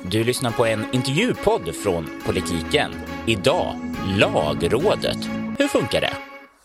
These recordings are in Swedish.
Du lyssnar på en intervjupodd från Politiken. Idag, Lagrådet. Hur funkar det?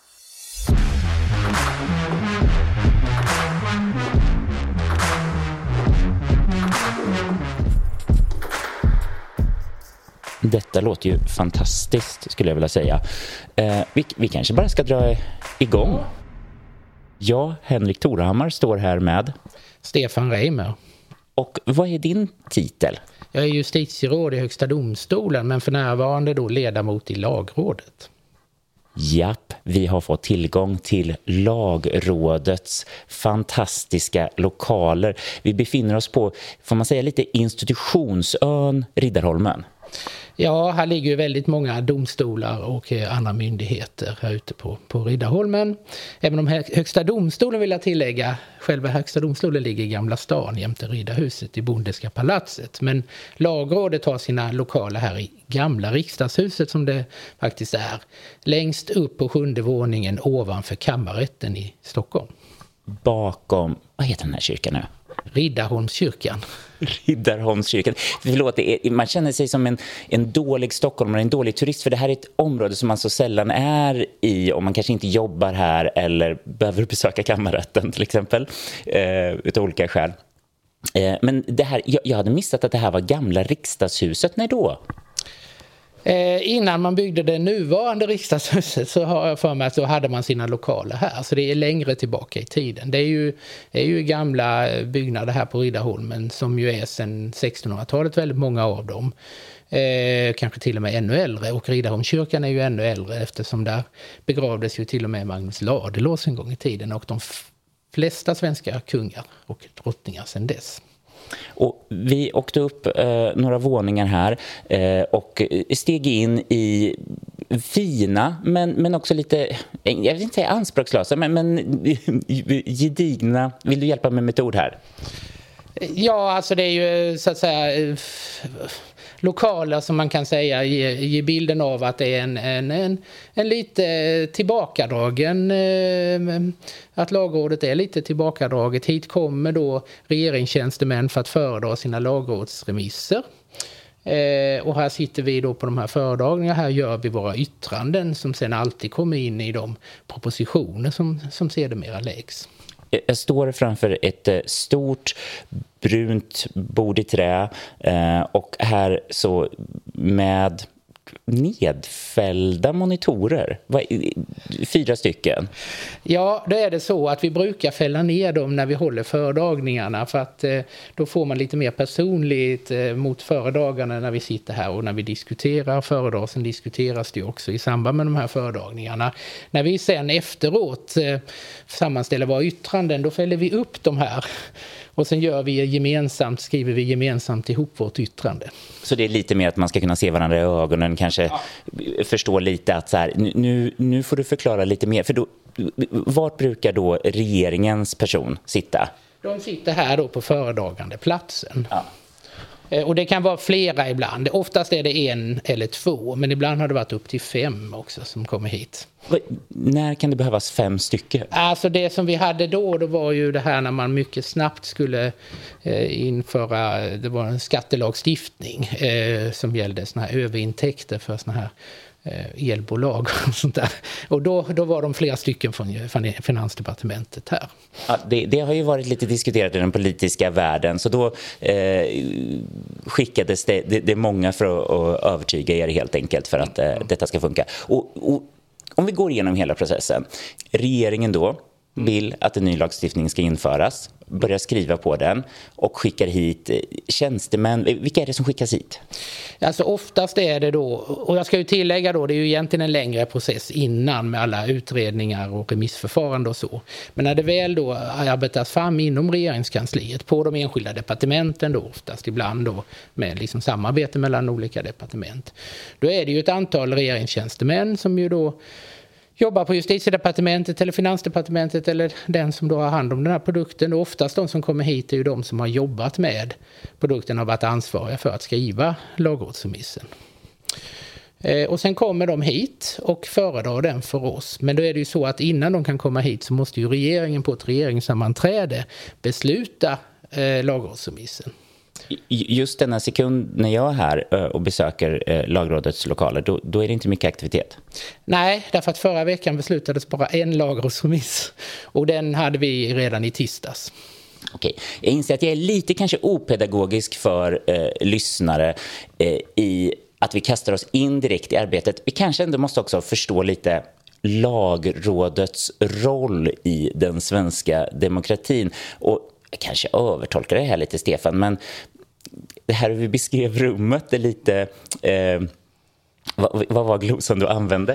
Detta låter ju fantastiskt, skulle jag vilja säga. Vi kanske bara ska dra igång. Jag, Henrik Torehammar, står här med Stefan Reimer. Och vad är din titel? Jag är justitieråd i Högsta domstolen, men för närvarande då ledamot i Lagrådet. Japp, vi har fått tillgång till Lagrådets fantastiska lokaler. Vi befinner oss på, får man säga, lite institutionsön Riddarholmen. Ja, här ligger ju väldigt många domstolar och andra myndigheter här ute på Riddarholmen. Även om Högsta domstolen, vill jag tillägga, själva Högsta domstolen ligger i Gamla stan jämte Riddarhuset i Bondeska palatset. Men Lagrådet har sina lokaler här i Gamla riksdagshuset, som det faktiskt är, längst upp på 7:e våningen ovanför kammarrätten i Stockholm. Bakom, vad heter den här kyrkan nu? Riddarholmskyrkan. Riddarholmskyrkan. Förlåt, man känner sig som en dålig stockholmare, en dålig turist, för det här är ett område som man så sällan är i om man kanske inte jobbar här eller behöver besöka kammarrätten till exempel, utav olika skäl. Men det här, jag hade missat att det här var Gamla riksdagshuset. När då? Innan man byggde det nuvarande riksdagshuset så har jag för mig att så hade man sina lokaler här. Så det är längre tillbaka i tiden. Det är ju gamla byggnader här på Riddarholmen som ju är sedan 1600-talet, väldigt många av dem. Kanske till och med ännu äldre. Och Riddarholmskyrkan är ju ännu äldre, eftersom där begravdes ju till och med Magnus Ladulås en gång i tiden. Och de flesta svenska kungar och drottningar sedan dess. Och vi åkte upp några våningar här och steg in i fina men också lite, jag vill inte säga anspråkslösa, men gedigna. Vill du hjälpa mig med ett ord här? Ja, alltså det är ju så att säga lokaler som man kan säga ger bilden av att det är en lite tillbakadragen, att Lagrådet är lite tillbakadraget. Hit kommer då regeringstjänstemän för att föredra sina lagrådsremisser. Och här sitter vi då på de här föredragningarna. Här gör vi våra yttranden som sen alltid kommer in i de propositioner som sedermera läggs. Jag står framför ett stort brunt bord i trä och här så med nedfällda monitorer. 4 stycken. Ja, då är det så att vi brukar fälla ner dem när vi håller föredragningarna, för att då får man lite mer personligt mot föredragarna när vi sitter här och när vi diskuterar föredrag. Sen diskuteras det också i samband med de här föredragningarna. När vi sen efteråt sammanställer våra yttranden, då fäller vi upp de här. Och sen skriver vi gemensamt ihop vårt yttrande. Så det är lite mer att man ska kunna se varandra i ögonen, kanske förstå lite att så här, nu får du förklara lite mer. För då, vart brukar då regeringens person sitta? De sitter här då på föredragande platsen. Ja. Och det kan vara flera ibland. Oftast är det 1 eller 2, men ibland har det varit upp till 5 också som kommer hit. När kan det behövas 5 stycken? Alltså det som vi hade då var ju det här när man mycket snabbt skulle införa, det var en skattelagstiftning som gällde såna här överintäkter för såna här elbolag och sånt där. Och då var de flera stycken från Finansdepartementet här. Ja, det har ju varit lite diskuterat i den politiska världen, så då skickades det många för att övertyga er helt enkelt för att detta ska funka. Och om vi går igenom hela processen. Regeringen då vill att en ny lagstiftning ska införas, börjar skriva på den och skickar hit tjänstemän. Vilka är det som skickas hit? Alltså oftast är det då, och jag ska ju tillägga då, det är ju egentligen en längre process innan med alla utredningar och remissförfarande och så. Men när det väl då arbetas fram inom regeringskansliet på de enskilda departementen då, oftast ibland då med liksom samarbete mellan olika departement, då är det ju ett antal regeringstjänstemän som ju då jobbar på Justitiedepartementet eller Finansdepartementet eller den som då har hand om den här produkten. Och oftast de som kommer hit är ju de som har jobbat med produkten och varit ansvariga för att skriva lagrådsremissen. Och sen kommer de hit och föredrar den för oss. Men då är det ju så att innan de kan komma hit så måste ju regeringen på ett regeringssammanträde besluta lagrådsremissen. Just denna sekund när jag är här och besöker lagrådets lokaler, då är det inte mycket aktivitet. Nej, därför att förra veckan beslutades bara en lagrådsremiss och den hade vi redan i tisdags. Okej, jag inser att jag är lite kanske opedagogisk för lyssnare i att vi kastar oss in direkt i arbetet. Vi kanske ändå måste också förstå lite lagrådets roll i den svenska demokratin. Och jag kanske övertolkar det här lite, Stefan, men det här vi beskrev rummet är lite... vad var glosan du använde?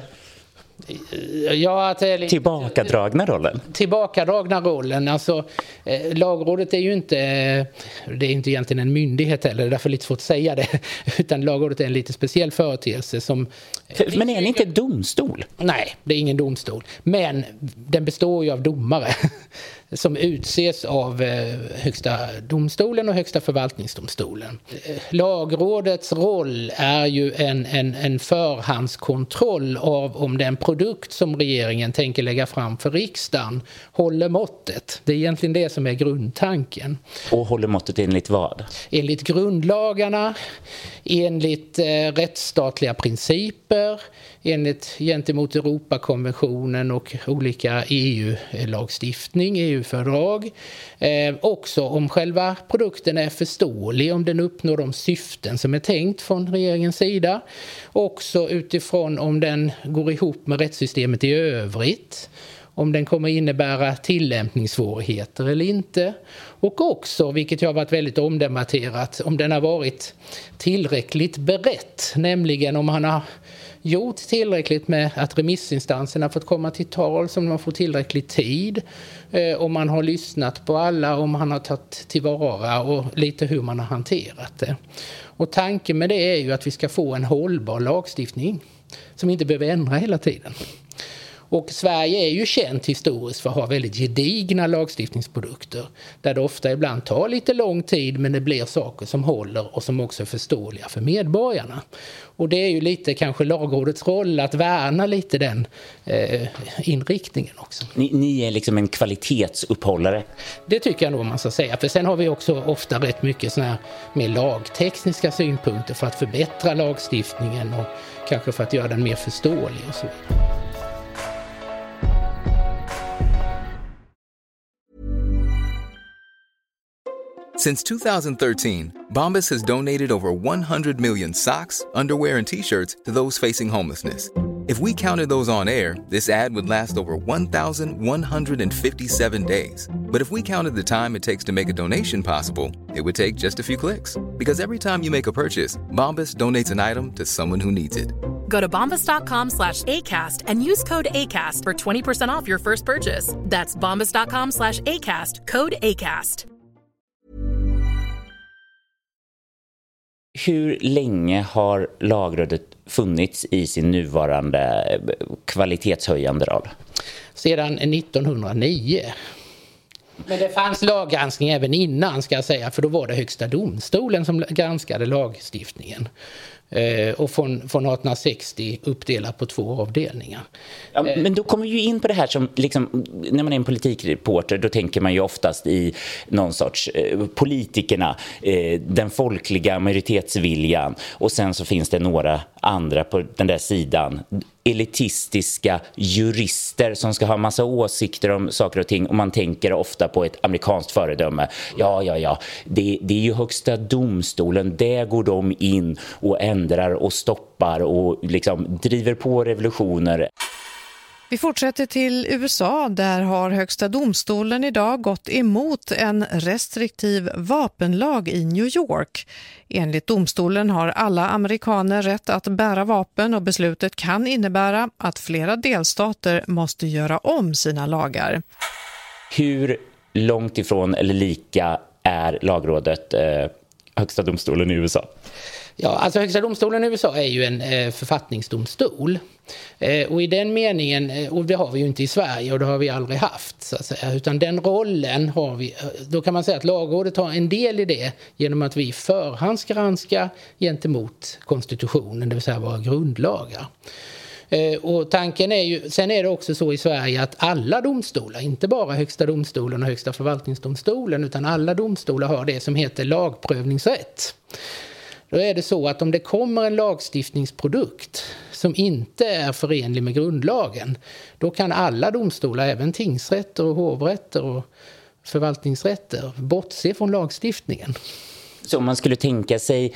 Ja, att det är lite, tillbakadragna rollen. Tillbakadragna rollen. Alltså, lagrådet är ju inte, det är inte egentligen en myndighet heller, det är därför lite svårt att säga det. Utan lagrådet är en lite speciell företeelse som... Men är det inte domstol? Nej, det är ingen domstol. Men den består ju av domare som utses av högsta domstolen och högsta förvaltningsdomstolen. Lagrådets roll är ju en förhandskontroll av om den produkt som regeringen tänker lägga fram för riksdagen håller måttet. Det är egentligen det som är grundtanken. Och håller måttet enligt vad? Enligt grundlagarna, enligt rättsstatliga principer, enligt gentemot Europakonventionen och olika EU-lagstiftning, EU-fördrag. Också om själva produkten är förståelig, om den uppnår de syften som är tänkt från regeringens sida. Också utifrån om den går ihop med rättssystemet i övrigt. Om den kommer innebära tillämpningssvårigheter eller inte. Och också, vilket har varit väldigt omdebatterat, om den har varit tillräckligt berett. Nämligen om man har gjort tillräckligt med att remissinstanserna fått komma till tal, som man får tillräcklig tid, om man har lyssnat på alla, om man har tagit tillvara och lite hur man har hanterat det. Och tanken med det är ju att vi ska få en hållbar lagstiftning som inte behöver ändra hela tiden. Och Sverige är ju känt historiskt för att ha väldigt gedigna lagstiftningsprodukter där det ofta ibland tar lite lång tid, men det blir saker som håller och som också är förståeliga för medborgarna. Och det är ju lite kanske lagrådets roll att värna lite den inriktningen också. Ni är liksom en kvalitetsuppehållare. Det tycker jag nog man ska säga. För sen har vi också ofta rätt mycket såna här mer lagtekniska synpunkter för att förbättra lagstiftningen och kanske för att göra den mer förståelig och så. Since 2013, Bombas has donated over 100 million socks, underwear, and T-shirts to those facing homelessness. If we counted those on air, this ad would last over 1,157 days. But if we counted the time it takes to make a donation possible, it would take just a few clicks. Because every time you make a purchase, Bombas donates an item to someone who needs it. Go to bombas.com/ACAST and use code ACAST for 20% off your first purchase. That's bombas.com/ACAST, code ACAST. Hur länge har lagrådet funnits i sin nuvarande kvalitetshöjande roll? Sedan 1909. Men det fanns laggranskning även innan, ska jag säga, för då var det högsta domstolen som granskade lagstiftningen. Och från 1860 uppdelat på 2 avdelningar. Ja, men då kommer vi ju in på det här som liksom, när man är en politikreporter, då tänker man ju oftast i någon sorts politikerna, den folkliga majoritetsviljan, och sen så finns det några andra på den där sidan, elitistiska jurister som ska ha massa åsikter om saker och ting, och man tänker ofta på ett amerikanskt föredöme. Ja, det är ju högsta domstolen, där går de in och ändrar och stoppar och liksom driver på revolutioner. Vi fortsätter till USA. Där har högsta domstolen idag gått emot en restriktiv vapenlag i New York. Enligt domstolen har alla amerikaner rätt att bära vapen, och beslutet kan innebära att flera delstater måste göra om sina lagar. Hur långt ifrån eller lika är lagrådet högsta domstolen i USA? Ja, alltså högsta domstolen i USA är ju en författningsdomstol. Och i den meningen, och det har vi ju inte i Sverige och det har vi aldrig haft så att säga, utan den rollen har vi, då kan man säga att lagrådet har en del i det genom att vi förhandsgranskar gentemot konstitutionen, det vill säga våra grundlagar. Och tanken är ju, sen är det också så i Sverige att alla domstolar, inte bara Högsta domstolen och Högsta förvaltningsdomstolen, utan alla domstolar har det som heter lagprövningsrätt. Då är det så att om det kommer en lagstiftningsprodukt som inte är förenlig med grundlagen, då kan alla domstolar, även tingsrätter och hovrätter och förvaltningsrätter, bortse från lagstiftningen. Så man skulle tänka sig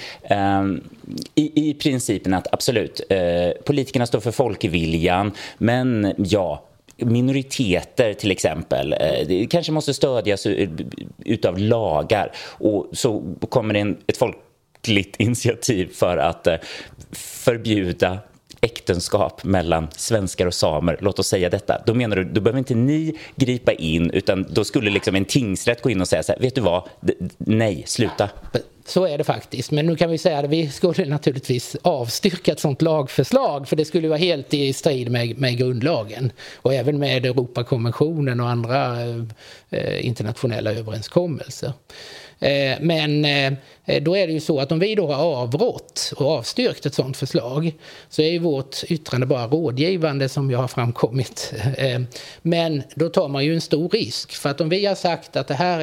i principen att absolut, politikerna står för folkviljan, men ja, minoriteter till exempel, det kanske måste stödjas utav lagar, och så kommer det ett folkligt initiativ för att förbjuda äktenskap mellan svenskar och samer, låt oss säga detta. Då menar du, då behöver inte ni gripa in, utan då skulle liksom en tingsrätt gå in och säga så här, vet du vad, nej, sluta. Så är det faktiskt, men nu kan vi säga att vi skulle naturligtvis avstyrka ett sånt lagförslag, för det skulle vara helt i strid med grundlagen och även med Europakonventionen och andra internationella överenskommelser. Men då är det ju så att om vi då har avrått och avstyrkt ett sådant förslag, så är ju vårt yttrande bara rådgivande, som jag har framkommit. Men då tar man ju en stor risk, för att om vi har sagt att det här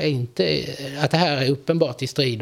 är uppenbart i strid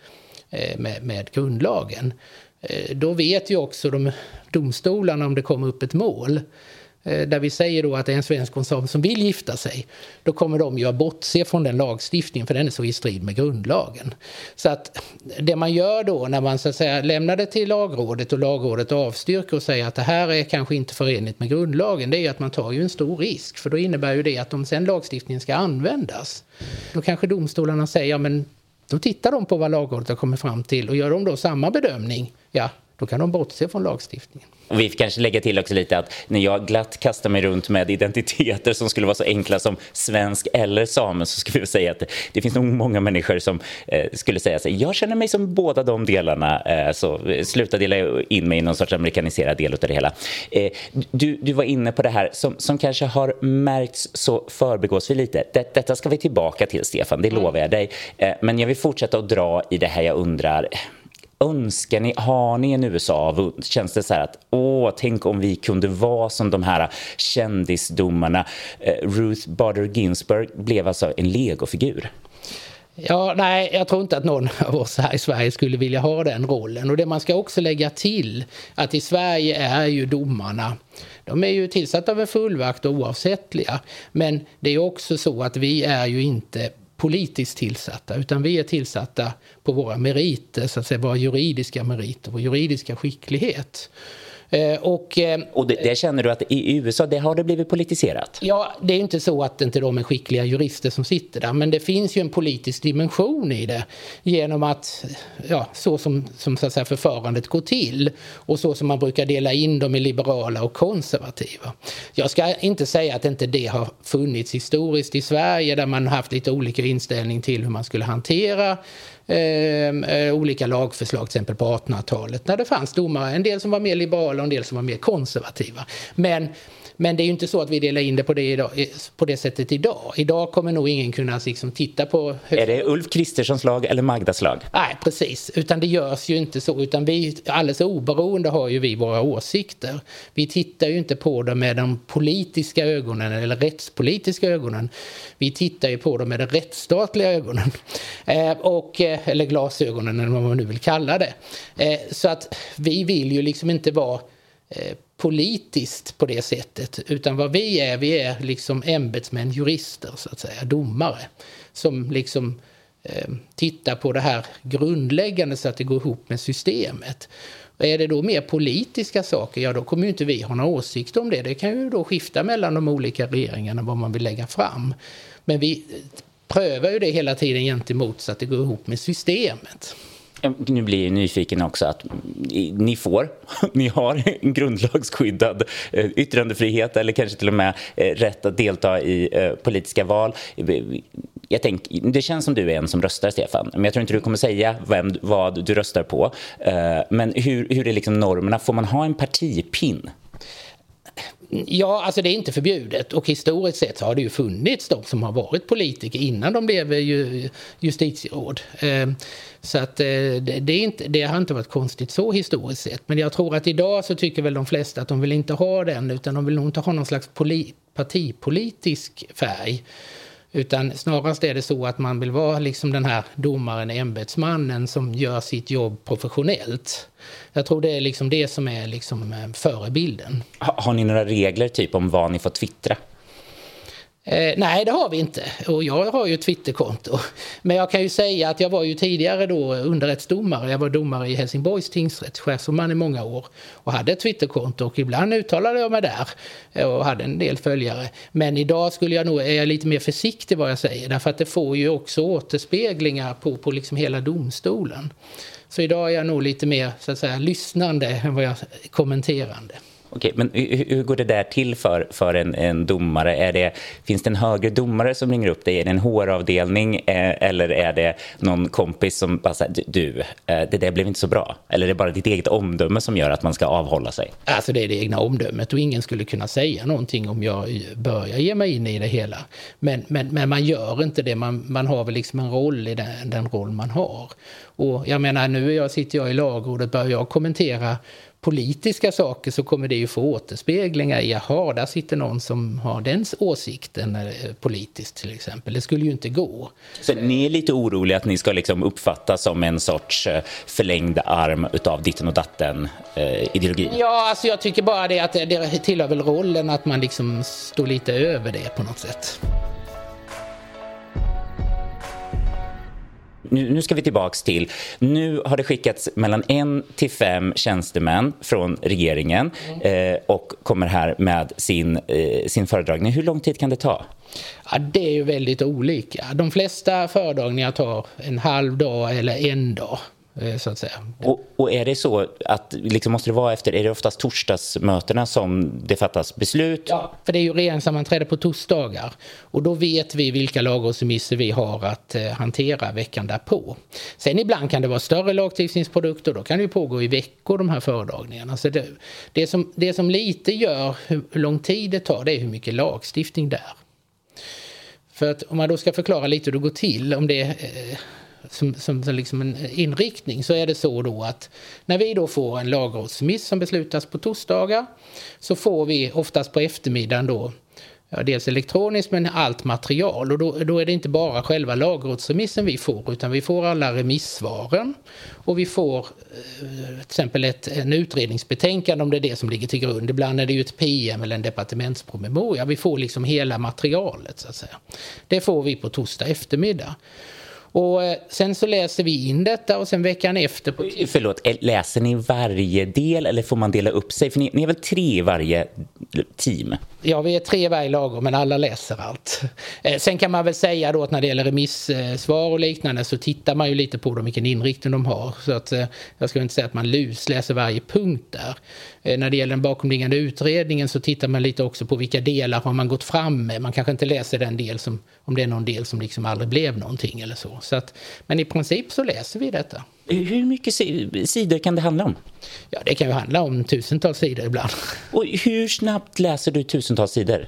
med grundlagen, då vet ju också de domstolarna, om det kommer upp ett mål där vi säger då att det är en svensk konstnär som vill gifta sig, då kommer de ju att bortse från den lagstiftningen, för den är så i strid med grundlagen. Så att det man gör då när man så att säga lämnar det till lagrådet och lagrådet avstyrker och säger att det här är kanske inte förenligt med grundlagen, det är ju att man tar ju en stor risk, för då innebär ju det att om sen lagstiftningen ska användas, då kanske domstolarna säger, ja men då tittar de på vad lagrådet har kommit fram till, och gör de då samma bedömning, ja, då kan de bortse från lagstiftningen. Och vi kanske lägga till också lite att när jag glatt kastar mig runt med identiteter som skulle vara så enkla som svensk eller same, så skulle vi säga att det finns nog många människor som skulle säga så, jag känner mig som båda de delarna, så sluta dela in mig i någon sorts amerikaniserad del av det hela. Du var inne på det här som kanske har märkts så förbigås vi lite. Detta ska vi tillbaka till, Stefan, det lovar jag dig. Men jag vill fortsätta att dra i det här. Jag undrar, önskar ni, har ni en USA? Känns det så här att tänk om vi kunde vara som de här kändisdomarna. Ruth Bader Ginsburg blev alltså en legofigur. Ja, nej, jag tror inte att någon av oss här i Sverige skulle vilja ha den rollen. Och det man ska också lägga till, att i Sverige är ju domarna, de är ju tillsatta av en fullmakt och oavsättliga. Men det är också så att vi är ju inte politiskt tillsatta, utan vi är tillsatta på våra meriter, så att säga, våra juridiska meriter, vår juridiska skicklighet. Och det känner du att i USA det har det blivit politiserat? Ja, det är inte så att inte de är skickliga jurister som sitter där, men det finns ju en politisk dimension i det, genom att så som så att säga förfarandet går till, och så som man brukar dela in dem i liberala och konservativa. Jag ska inte säga att inte det har funnits historiskt i Sverige, där man har haft lite olika inställning till hur man skulle hantera olika lagförslag, till exempel på 1800-talet, när det fanns domare, en del som var mer liberala och en del som var mer konservativa. Men det är ju inte så att vi delar in det på det sättet idag. Idag kommer nog ingen kunna liksom titta på... Är det Ulf Kristerssons lag eller Magdas lag? Nej, precis. Utan det görs ju inte så. Utan vi, alldeles oberoende, har ju vi våra åsikter. Vi tittar ju inte på dem med de politiska ögonen eller rättspolitiska ögonen. Vi tittar ju på dem med de rättsstatliga ögonen. Eller glasögonen, eller vad man nu vill kalla det. Så att vi vill ju liksom inte vara politiskt på det sättet, utan vad vi är liksom ämbetsmän, jurister, så att säga, domare, som liksom tittar på det här grundläggande så att det går ihop med systemet. Och är det då mer politiska saker, ja då kommer ju inte vi ha några åsikter om det. Det kan ju då skifta mellan de olika regeringarna vad man vill lägga fram. Men vi prövar ju det hela tiden gentemot så att det går ihop med systemet. Nu blir jag nyfiken också att ni har en grundlagsskyddad yttrandefrihet, eller kanske till och med rätt att delta i politiska val. Jag tänker, det känns som du är en som röstar, Stefan, men jag tror inte du kommer säga vad du röstar på. Men hur är liksom normerna? Får man ha en partipin? Ja, alltså det är inte förbjudet, och historiskt sett så har det ju funnits de som har varit politiker innan de blev justitieråd. Så att det har inte varit konstigt så historiskt sett. Men jag tror att idag så tycker väl de flesta att de vill inte ha den, utan de vill nog inte ha någon slags partipolitisk färg. Utan snarast är det så att man vill vara liksom den här domaren, ämbetsmannen som gör sitt jobb professionellt. Jag tror det är liksom det som är liksom förebilden. Har ni några regler typ om vad ni får twittra? Nej, det har vi inte. Och jag har ju ett Twitterkonto. Men jag kan ju säga att jag var ju tidigare då underrättsdomare. Jag var domare i Helsingborgs tingsrätt, chefsdomare i många år. Och hade ett Twitterkonto, och ibland uttalade jag mig där. Och hade en del följare. Men idag är jag lite mer försiktig vad jag säger. Därför att det får ju också återspeglingar på liksom hela domstolen. Så idag är jag nog lite mer så att säga lyssnande än vad jag kommenterande. Okej, men hur går det där till för en domare? Finns det en högre domare som ringer upp dig? Är det en HR-avdelning eller är det någon kompis som bara säger det där blev inte så bra? Eller är det bara ditt eget omdöme som gör att man ska avhålla sig? Alltså det är det egna omdömet, och ingen skulle kunna säga någonting om jag börjar ge mig in i det hela. Men man gör inte det, man har väl liksom en roll i den roll man har. Och jag menar, sitter jag i lagrådet, börjar jag kommentera politiska saker, så kommer det ju få återspeglingar i, där sitter någon som har den åsikten politiskt till exempel. Det skulle ju inte gå. Så ni är lite oroliga att ni ska liksom uppfattas som en sorts förlängd arm utav ditten och datten ideologin? Ja, alltså jag tycker bara det att det tillhör väl rollen att man liksom står lite över det på något sätt. Nu ska vi tillbaks till, nu har det skickats mellan 1 till 5 tjänstemän från regeringen och kommer här med sin föredragning. Hur lång tid kan det ta? Ja, det är ju väldigt olika. De flesta föredragningar tar en halv dag eller en dag. Så att säga. Och är det så att liksom måste det vara är det oftast torsdagsmötena som det fattas beslut? Ja, för det är ju regeringssammanträde på torsdagar, och då vet vi vilka lagrådsremisser vi har att hantera veckan därpå. Sen ibland kan det vara större lagstiftningsprodukter, då kan det ju pågå i veckor de här föredragningarna. Så det som lite gör hur lång tid det tar, det är hur mycket lagstiftning det är. För att om man då ska förklara lite hur det går till, om det är som liksom en inriktning, så är det så då att när vi då får en lagrådsremiss som beslutas på torsdagar, så får vi oftast på eftermiddagen då dels elektroniskt men allt material, och då är det inte bara själva lagrådsremissen vi får, utan vi får alla remissvaren, och vi får till exempel en utredningsbetänkande om det är det som ligger till grund. Ibland är det ju ett PM eller en departementspromemoria. Vi får liksom hela materialet så att säga. Det får vi på torsdag eftermiddag. Och sen så läser vi in detta, och sen veckan efter... Förlåt, läser ni varje del eller får man dela upp sig? För ni är väl 3 i varje team? Ja, vi är 3 varje lag, men alla läser allt. Sen kan man väl säga då att när det gäller remissvar och liknande, så tittar man ju lite på dem, vilken inriktning de har. Så att jag ska inte säga att man läser varje punkt där. När det gäller den bakomliggande utredningen så tittar man lite också på vilka delar har man gått fram med. Man kanske inte läser den del som, om det är någon del som liksom aldrig blev någonting eller så. Men i princip så läser vi detta. Hur mycket sidor kan det handla om? Ja, det kan ju handla om tusentals sidor ibland. Och hur snabbt läser du tusentals sidor?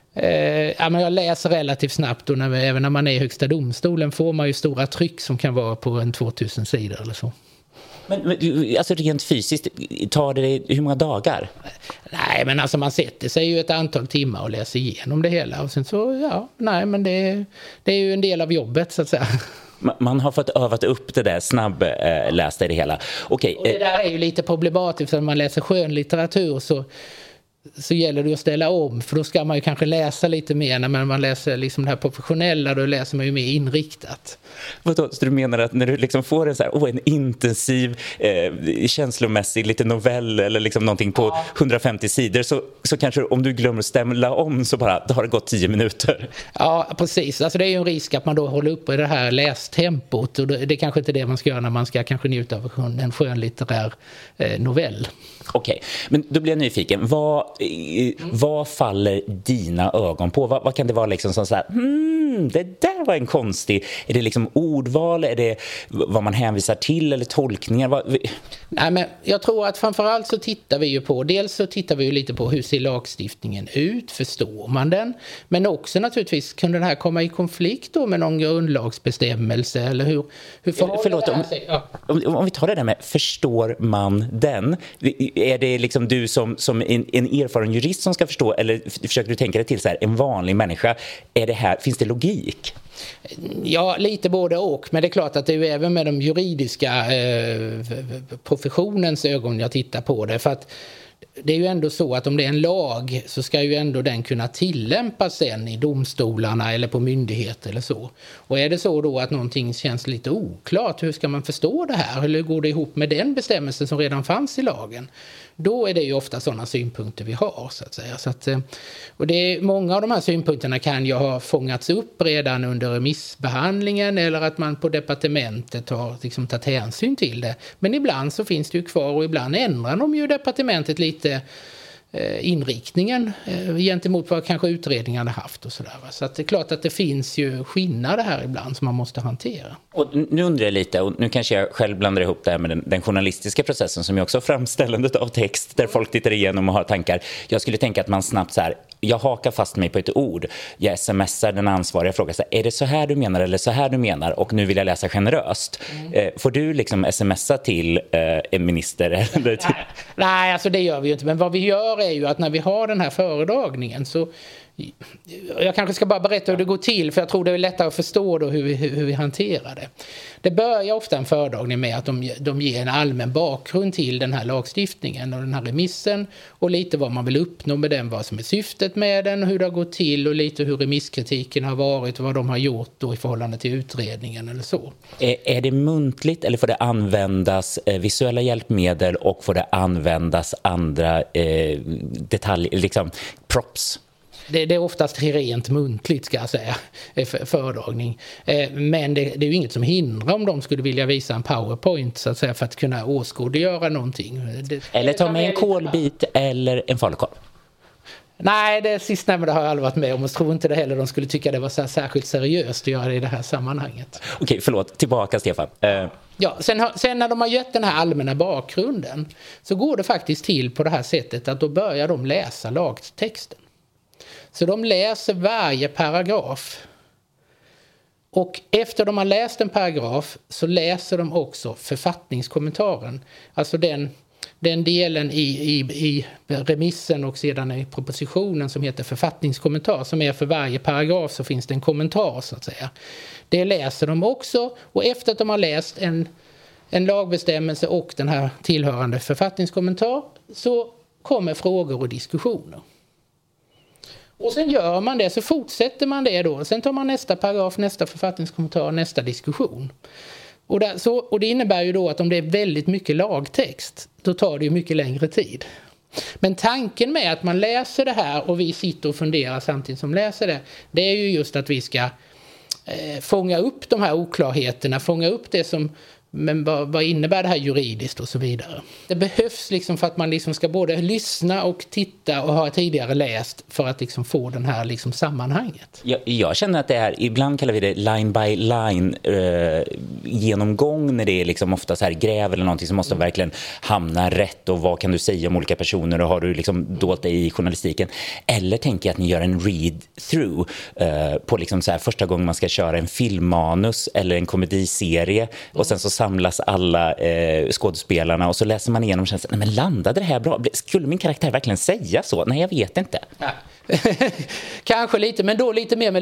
Men jag läser relativt snabbt, och även när man är i Högsta domstolen får man ju stora tryck som kan vara på en 2000 sidor eller så. Men alltså rent fysiskt, tar det hur många dagar? Nej, men alltså man sätter sig ju ett antal timmar och läser igenom det hela. Och sen så, men det är ju en del av jobbet så att säga. Man har fått övat upp det där snabblästa i det hela. Okej. Och det där är ju lite problematiskt, för när man läser skönlitteratur så gäller det att ställa om, för då ska man ju kanske läsa lite mer. När man läser liksom det här professionella, då läser man ju mer inriktat. Vadå, så du menar att när du liksom får en intensiv känslomässig lite novell eller liksom någonting på 150 sidor, så kanske om du glömmer att stämla om så bara, då har det gått 10 minuter. Ja, precis. Alltså det är ju en risk att man då håller uppe i det här lästempot, och det är kanske inte det man ska göra när man ska kanske njuta av en skönlitterär novell. Okej, men då blir jag nyfiken. vad faller dina ögon på? Vad kan det vara liksom som så här, det där var en konstig, är det liksom ordval, är det vad man hänvisar till eller tolkningar? Nej, men jag tror att framförallt så tittar vi ju på, dels så tittar vi ju lite på hur ser lagstiftningen ut, förstår man den, men också naturligtvis kunde den här komma i konflikt då med någon grundlagsbestämmelse eller hur förlåt, om vi tar det där med förstår man den, är det liksom du som en erfaren jurist som ska förstå, eller försöker du tänka dig till så här, en vanlig människa, är det här, finns det logik? Ja, lite både och, men det är klart att det är ju även med de juridiska professionens ögon jag tittar på det, för att det är ju ändå så att om det är en lag så ska ju ändå den kunna tillämpas sen i domstolarna eller på myndigheter eller så. Och är det så då att någonting känns lite oklart, hur ska man förstå det här? Eller går det ihop med den bestämmelsen som redan fanns i lagen? Då är det ju ofta sådana synpunkter vi har, så att säga. Så att, och det är, många av de här synpunkterna kan ju ha fångats upp redan under remissbehandlingen eller att man på departementet har liksom tagit hänsyn till det. Men ibland så finns det ju kvar och ibland ändrar de ju departementet lite inriktningen gentemot vad kanske utredningarna haft och sådär. Så att det är klart att det finns ju skillnader här ibland som man måste hantera. Och nu undrar jag lite, och nu kanske jag själv blandar ihop det här med den journalistiska processen som är också framställandet av text där folk tittar igenom och har tankar. Jag skulle tänka att man snabbt så här, jag hakar fast mig på ett ord, jag smsar den ansvariga och frågar så här, är det så här du menar eller så här du menar, och nu vill jag läsa generöst. Får du liksom smsa till en minister? Eller till... Nej, alltså det gör vi ju inte, men vad vi gör är ju att när vi har den här föredragningen så jag kanske ska bara berätta hur det går till, för jag tror det är lättare att förstå då hur vi hanterar det. Det börjar ofta en föredragning med att de ger en allmän bakgrund till den här lagstiftningen och den här remissen och lite vad man vill uppnå med den, vad som är syftet med den, hur det har gått till och lite hur remisskritiken har varit och vad de har gjort då i förhållande till utredningen eller så. Är det muntligt eller får det användas visuella hjälpmedel och får det användas andra detaljer, liksom props? Det är oftast rent muntligt, ska jag säga, föredragning. Men det är ju inget som hindrar om de skulle vilja visa en PowerPoint så att säga, för att kunna åskådliggöra någonting. Eller ta med en kolbit eller en falukorv. Nej, det sistnämnda har jag aldrig varit med om och tror inte det heller de skulle tycka det var så särskilt seriöst att göra det i det här sammanhanget. Okej, förlåt. Tillbaka, Stefan. Ja, sen när de har gett den här allmänna bakgrunden så går det faktiskt till på det här sättet att då börjar de läsa lagtexten. Så de läser varje paragraf. Och efter de har läst en paragraf så läser de också författningskommentaren. Alltså den delen i remissen och sedan i propositionen som heter författningskommentar, som är för varje paragraf så finns det en kommentar så att säga. Det läser de också, och efter att de har läst en lagbestämmelse och den här tillhörande författningskommentar så kommer frågor och diskussioner. Och sen gör man det, så fortsätter man det då. Sen tar man nästa paragraf, nästa författningskommentar, nästa diskussion. Och det innebär ju då att om det är väldigt mycket lagtext, då tar det ju mycket längre tid. Men tanken med att man läser det här och vi sitter och funderar samtidigt som läser det är ju just att vi ska fånga upp de här oklarheterna, fånga upp det som... Men vad innebär det här juridiskt och så vidare? Det behövs liksom för att man liksom ska både lyssna och titta och ha tidigare läst för att liksom få den här liksom sammanhanget. Jag känner att det är, ibland kallar vi det line by line genomgång, när det är liksom ofta så här gräv eller någonting som måste verkligen hamna rätt, och vad kan du säga om olika personer och har du liksom dolt dig i journalistiken? Eller tänker jag att ni gör en read-through på liksom så här första gången man ska köra en filmmanus eller en komediserie och sen så samlas alla skådespelarna och så läser man igenom och känner, nej men landade det här bra? Skulle min karaktär verkligen säga så? Nej, jag vet inte. Ja. Kanske lite, men då lite mer med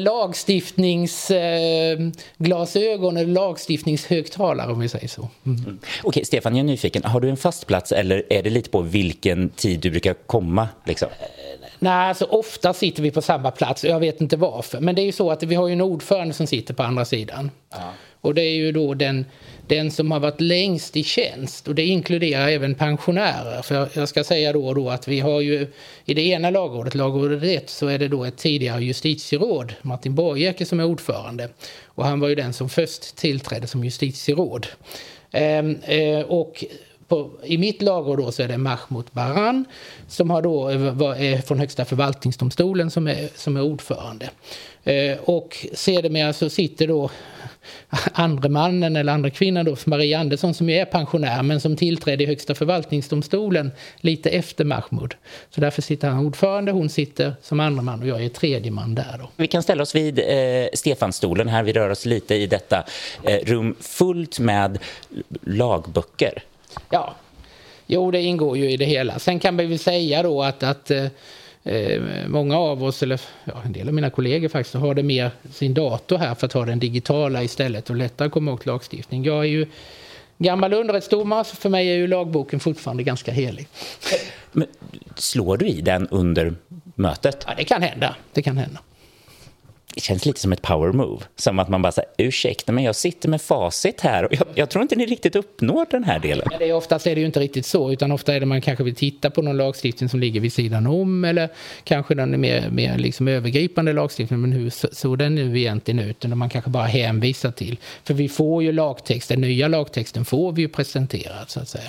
lagstiftningsglasögon eller lagstiftningshögtalare om vi säger så. Okej, Stefan, jag är nyfiken. Har du en fast plats eller är det lite på vilken tid du brukar komma liksom? Nej, alltså ofta sitter vi på samma plats. Jag vet inte varför. Men det är ju så att vi har ju en ordförande som sitter på andra sidan. Ja. Och det är ju då den som har varit längst i tjänst. Och det inkluderar även pensionärer. För jag ska säga då att vi har ju i det ena lagrådet 1, så är det då ett tidigare justitieråd, Martin Borgeke, som är ordförande. Och han var ju den som först tillträdde som justitieråd. Och i mitt lagråd då så är det Mahmoud Baran som har då är från Högsta förvaltningsdomstolen som är ordförande. Och sedermera så sitter då andra mannen eller andra kvinnan då, Maria Andersson, som är pensionär men som tillträdde i Högsta förvaltningsdomstolen lite efter Mahmoud. Så därför sitter han ordförande, hon sitter som andra man och jag är tredje man där då. Vi kan ställa oss vid Stefanstolen här, vi rör oss lite i detta rum fullt med lagböcker. Ja, jo det ingår ju i det hela. Sen kan vi väl säga då att många av oss, eller en del av mina kollegor faktiskt, har det mer sin dator här för att ha den digitala istället och lättare komma åt lagstiftning. Jag är ju gammal underrättsdomare, så för mig är ju lagboken fortfarande ganska helig. Men slår du i den under mötet? Ja, det kan hända. Det känns lite som ett power move. Som att man bara säger, ursäkta men jag sitter med facit här. Och jag tror inte ni riktigt uppnår den här delen. Ja, oftast är det ju inte riktigt så. Utan ofta är det man kanske vill titta på någon lagstiftning som ligger vid sidan om. Eller kanske den är mer liksom övergripande lagstiftning. Men hur såg den nu egentligen ut? Eller man kanske bara hänvisar till. För vi får ju lagtexten, nya lagtexten får vi ju presenterat så att säga.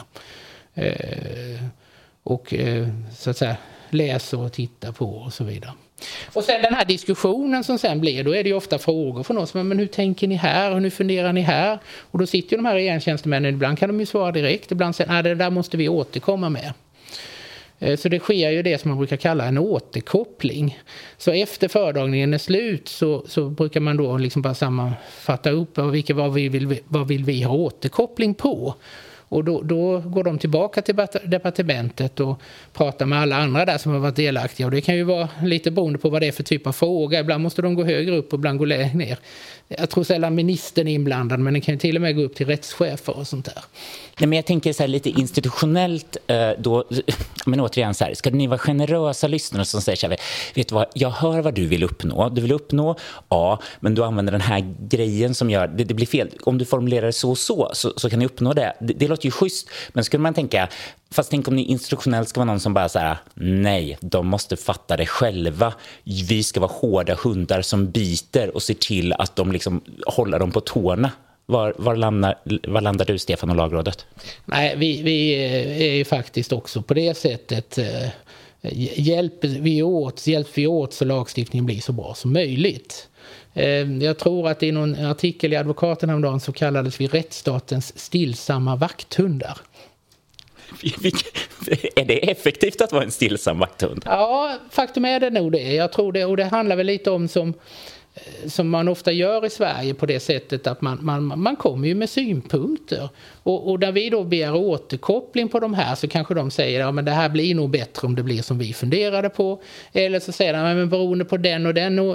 Så att säga läsa och titta på och så vidare. Och sen den här diskussionen som sen blir, då är det ju ofta frågor från oss. Men hur tänker ni här? Och hur funderar ni här? Och då sitter ju de här regeringstjänstemännen, ibland kan de ju svara direkt, ibland säger det där måste vi återkomma med. Så det sker ju det som man brukar kalla en återkoppling. Så efter föredragningen är slut så brukar man då liksom bara sammanfatta upp vad vill vi ha återkoppling på. Och då går de tillbaka till departementet och pratar med alla andra där som har varit delaktiga. Och det kan ju vara lite beroende på vad det är för typ av fråga. Ibland måste de gå högre upp och ibland gå längre ner. Jag tror sällan ministern är inblandad, men det kan ju till och med gå upp till rättschefer och sånt där. Nej, men jag tänker så här lite institutionellt då, men återigen så här, ska ni vara generösa lyssnare som säger så här, vet du vad, jag hör vad du vill uppnå. Du vill uppnå A, men du använder den här grejen som gör, det blir fel. Om du formulerar det så kan ni uppnå det. Det låter ju schysst, men skulle man tänka, fast tänk om ni institutionellt ska vara någon som bara säger nej, de måste fatta det själva. Vi ska vara hårda hundar som biter och ser till att de liksom håller dem på tårna. Var landar du, Stefan, och lagrådet? Nej, vi är ju faktiskt också på det sättet hjälper vi åt så lagstiftningen blir så bra som möjligt. Jag tror att i någon artikel i Advokaten häromdagen så kallades vi rättsstatens stillsamma vakthundar. Är det effektivt att vara en stillsam vakthund? Ja, faktum är det nog det. Jag tror det, och det handlar väl lite om som man ofta gör i Sverige på det sättet att man kommer ju med synpunkter. Och när vi då begär återkoppling på de här så kanske de säger ja men det här blir nog bättre om det blir som vi funderade på. Eller så säger de men beroende på den och den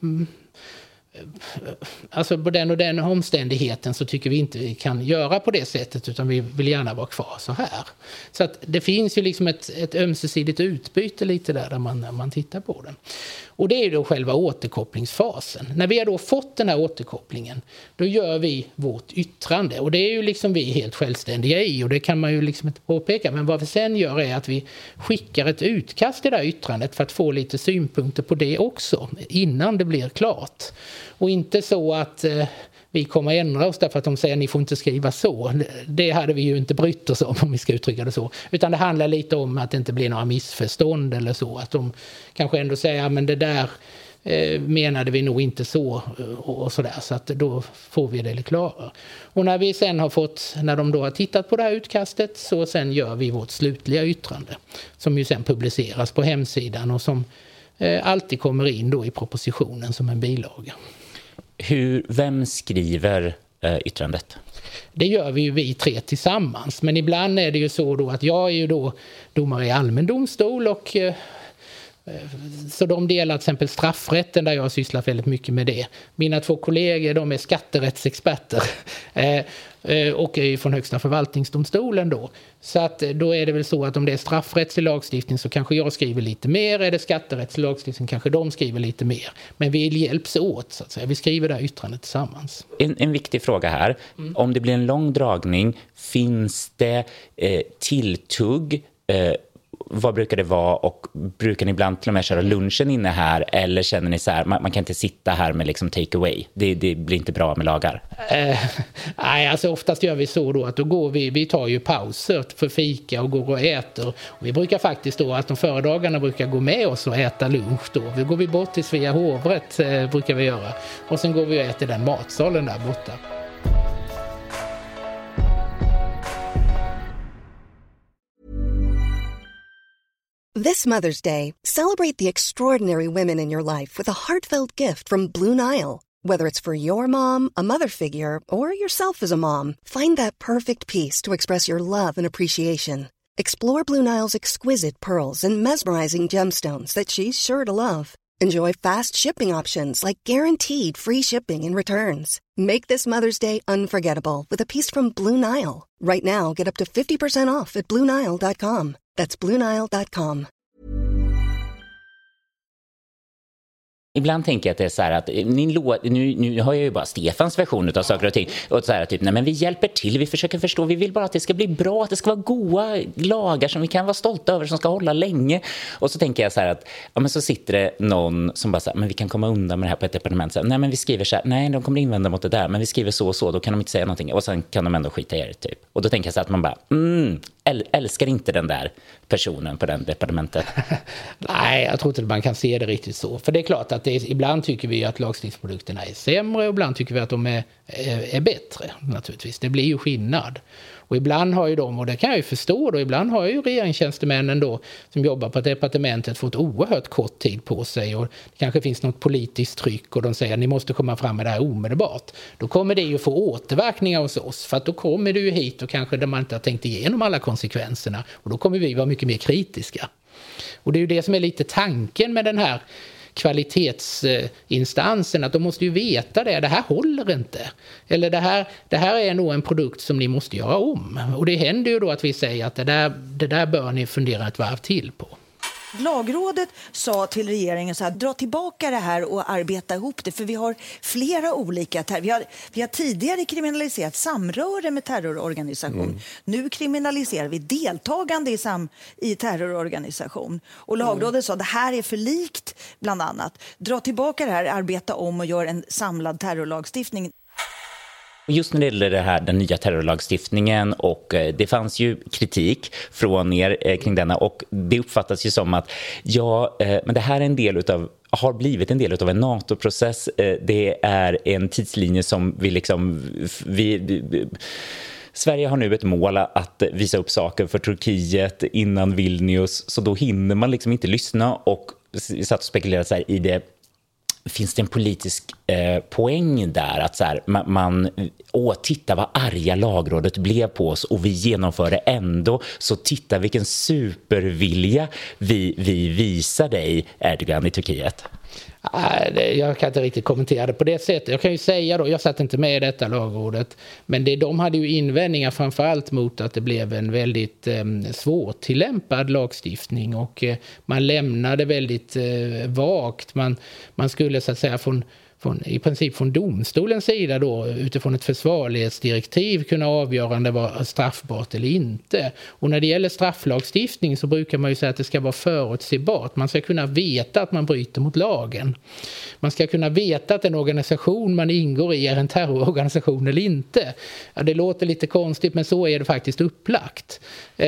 alltså på den och den omständigheten så tycker vi inte vi kan göra på det sättet utan vi vill gärna vara kvar så här. Så att det finns ju liksom ett ömsesidigt utbyte lite där man tittar på den. Och det är ju då själva återkopplingsfasen. När vi har då fått den här återkopplingen då gör vi vårt yttrande och det är ju liksom vi helt självständiga i och det kan man ju liksom inte påpeka, men vad vi sen gör är att vi skickar ett utkast i det här yttrandet för att få lite synpunkter på det också innan det blir klart. Och inte så att vi kommer ändra oss därför att de säger att ni får inte skriva så. Det hade vi ju inte brytt oss om vi ska uttrycka det så. Utan det handlar lite om att det inte blir några missförstånd eller så. Att de kanske ändå säger men det där menade vi nog inte så och sådär. Så att då får vi det klarare. Och när vi sen när de då har tittat på det här utkastet så sen gör vi vårt slutliga yttrande. Som ju sen publiceras på hemsidan och som alltid kommer in då i propositionen som en bilaga. Vem skriver yttrandet? Det gör vi tre tillsammans. Men ibland är det ju så då att jag är ju då domare i allmän domstol och så de delar till exempel straffrätten där jag sysslar väldigt mycket med det. Mina två kollegor de är skatterättsexperter och är från Högsta förvaltningsdomstolen då. Så att då är det väl så att om det är straffrättslig lagstiftning så kanske jag skriver lite mer. Är det skatterättslig lagstiftning kanske de skriver lite mer. Men vi hjälps åt så att säga. Vi skriver det här yttrandet tillsammans. En viktig fråga här. Om det blir en lång dragning, finns det tilltugg vad brukar det vara, och brukar ni ibland till och med köra lunchen inne här, eller känner ni så här, man kan inte sitta här med liksom take away, det blir inte bra med lagar? Nej, alltså oftast gör vi så då att då går vi tar ju pauser för fika och går och äter, och vi brukar faktiskt då att de föredragarna brukar gå med oss och äta lunch då. Vi går bort till Svea hovrätt brukar vi göra, och sen går vi och äter den matsalen där borta. This Mother's Day, celebrate the extraordinary women in your life with a heartfelt gift from Blue Nile. Whether it's for your mom, a mother figure, or yourself as a mom, find that perfect piece to express your love and appreciation. Explore Blue Nile's exquisite pearls and mesmerizing gemstones that she's sure to love. Enjoy fast shipping options like guaranteed free shipping and returns. Make this Mother's Day unforgettable with a piece from Blue Nile. Right now, get up to 50% off at BlueNile.com. That's BlueNile.com. Ibland tänker jag att det är så här att nu har jag ju bara Stefans version av saker och ting, och så här typ, nej men vi hjälper till, vi försöker förstå, vi vill bara att det ska bli bra, att det ska vara goda lagar som vi kan vara stolta över, som ska hålla länge. Och så tänker jag så här att ja, men så sitter det någon som bara så här, men vi kan komma undan med det här på ett departement, så här, nej men vi skriver så här, nej de kommer invända mot det där, men vi skriver så och så, då kan de inte säga någonting, och sen kan de ändå skita i det typ. Och då tänker jag så att man bara älskar inte den där personen på den departementet. Nej, jag tror inte man kan se det riktigt så. För det är klart att ibland tycker vi att lagstiftningsprodukterna är sämre, och ibland tycker vi att de är bättre naturligtvis. Det blir ju skillnad. Och ibland har ju de, och det kan jag ju förstå då, ibland har ju regeringstjänstemännen då som jobbar på departementet fått oerhört kort tid på sig, och det kanske finns något politiskt tryck och de säger att ni måste komma fram med det här omedelbart. Då kommer det ju få återverkningar hos oss, för att då kommer du ju hit och kanske där man inte har tänkt igenom alla konsekvenserna, och då kommer vi vara mycket mer kritiska. Och det är ju det som är lite tanken med den här kvalitetsinstansen, att de måste ju veta det här håller inte. Eller det här är nog en produkt som ni måste göra om. Och det händer ju då att vi säger att det där bör ni fundera ett varv till på. Lagrådet sa till regeringen så här, dra tillbaka det här och arbeta ihop det, för vi har flera olika vi har tidigare kriminaliserat samröre med terrororganisation. Nu kriminaliserar vi deltagande i terrororganisation. Och Lagrådet sa det här är för likt, bland annat. Dra tillbaka det här, arbeta om och gör en samlad terrorlagstiftning. Just när det gäller det här, den nya terrorlagstiftningen, och det fanns ju kritik från er kring denna, och det uppfattas ju som att men det här är har blivit en del av en NATO-process. Det är en tidslinje som Sverige har nu ett mål att visa upp saker för Turkiet innan Vilnius, så då hinner man liksom inte lyssna, och satt och spekulerat så här i det. Finns det en politisk poäng där att så här, titta vad arga Lagrådet blev på oss, och vi genomför det ändå, så titta vilken supervilja vi visar dig, Erdogan, i Turkiet? Jag kan inte riktigt kommentera det på det sättet. Jag kan ju säga då, jag satt inte med i detta Lagrådet, men de hade ju invändningar framförallt mot att det blev en väldigt svårtillämpad lagstiftning, och man lämnade väldigt vagt. Man skulle så att säga i princip från domstolens sida då, utifrån ett försvarlighetsdirektiv, kunna avgöra om det var straffbart eller inte. Och när det gäller strafflagstiftning så brukar man ju säga att det ska vara förutsägbart. Man ska kunna veta att man bryter mot lagen. Man ska kunna veta att den organisation man ingår i är en terrororganisation eller inte. Ja, det låter lite konstigt, men så är det faktiskt upplagt.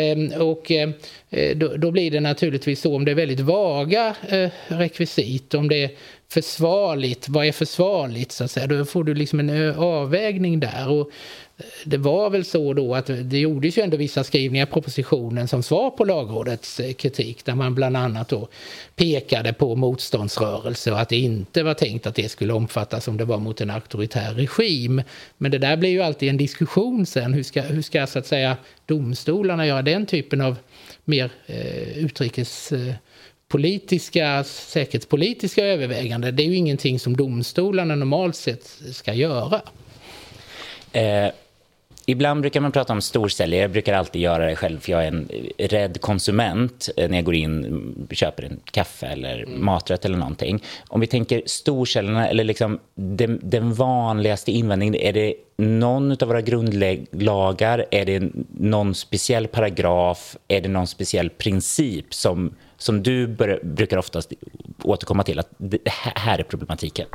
Då blir det naturligtvis så, om det är väldigt vaga rekvisit, om det är försvarligt, vad är försvarligt så att säga, då får du liksom en avvägning där. Och det var väl så då att det gjordes ju ändå vissa skrivningar i propositionen som svar på Lagrådets kritik, där man bland annat då pekade på motståndsrörelse och att det inte var tänkt att det skulle omfattas om det var mot en auktoritär regim. Men det där blir ju alltid en diskussion sen, hur ska så att säga domstolarna göra den typen av mer utrikespolitiska, säkerhetspolitiska överväganden. Det är ju ingenting som domstolarna normalt sett ska göra. Ibland brukar man prata om storsäljare. Jag brukar alltid göra det själv för jag är en rädd konsument när jag går in och köper en kaffe eller maträtt eller någonting. Om vi tänker storsäljarna eller liksom den vanligaste invändningen, är det någon av våra grundlagar? Är det någon speciell paragraf? Är det någon speciell princip som du brukar oftast återkomma till att det här är problematiken?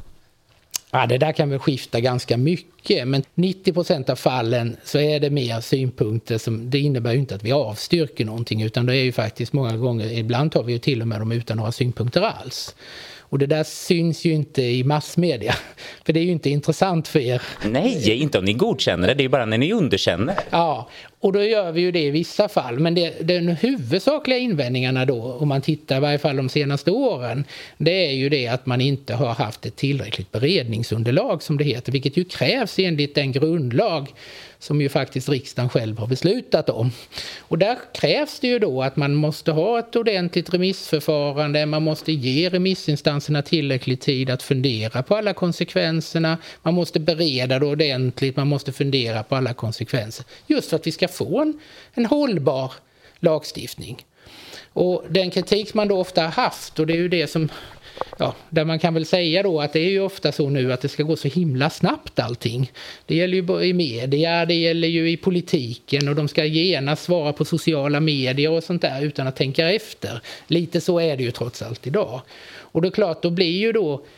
Ja, det där kan väl skifta ganska mycket, men 90% av fallen så är det mer synpunkter som, det innebär ju inte att vi avstyrker någonting, utan det är ju faktiskt många gånger, ibland tar vi ju till och med dem utan några synpunkter alls. Och det där syns ju inte i massmedia, för det är ju inte intressant för er. Nej, inte om ni godkänner det är ju bara när ni underkänner. Ja, och då gör vi ju det i vissa fall. Men den huvudsakliga invändningarna då, om man tittar i varje fall de senaste åren, det är ju det att man inte har haft ett tillräckligt beredningsunderlag som det heter, vilket ju krävs enligt den grundlag som ju faktiskt riksdagen själv har beslutat om. Och där krävs det ju då att man måste ha ett ordentligt remissförfarande, man måste ge remissinstanserna tillräcklig tid att fundera på alla konsekvenserna, man måste bereda det ordentligt, man måste fundera på alla konsekvenser, just för att vi ska få en hållbar lagstiftning. Och den kritik man då ofta har haft, och det är ju det som, ja, där man kan väl säga då att det är ju ofta så nu att det ska gå så himla snabbt allting. Det gäller ju i media, det gäller ju i politiken, och de ska genast svara på sociala medier och sånt där utan att tänka efter. Lite så är det ju trots allt idag. Och det är klart, då blir ju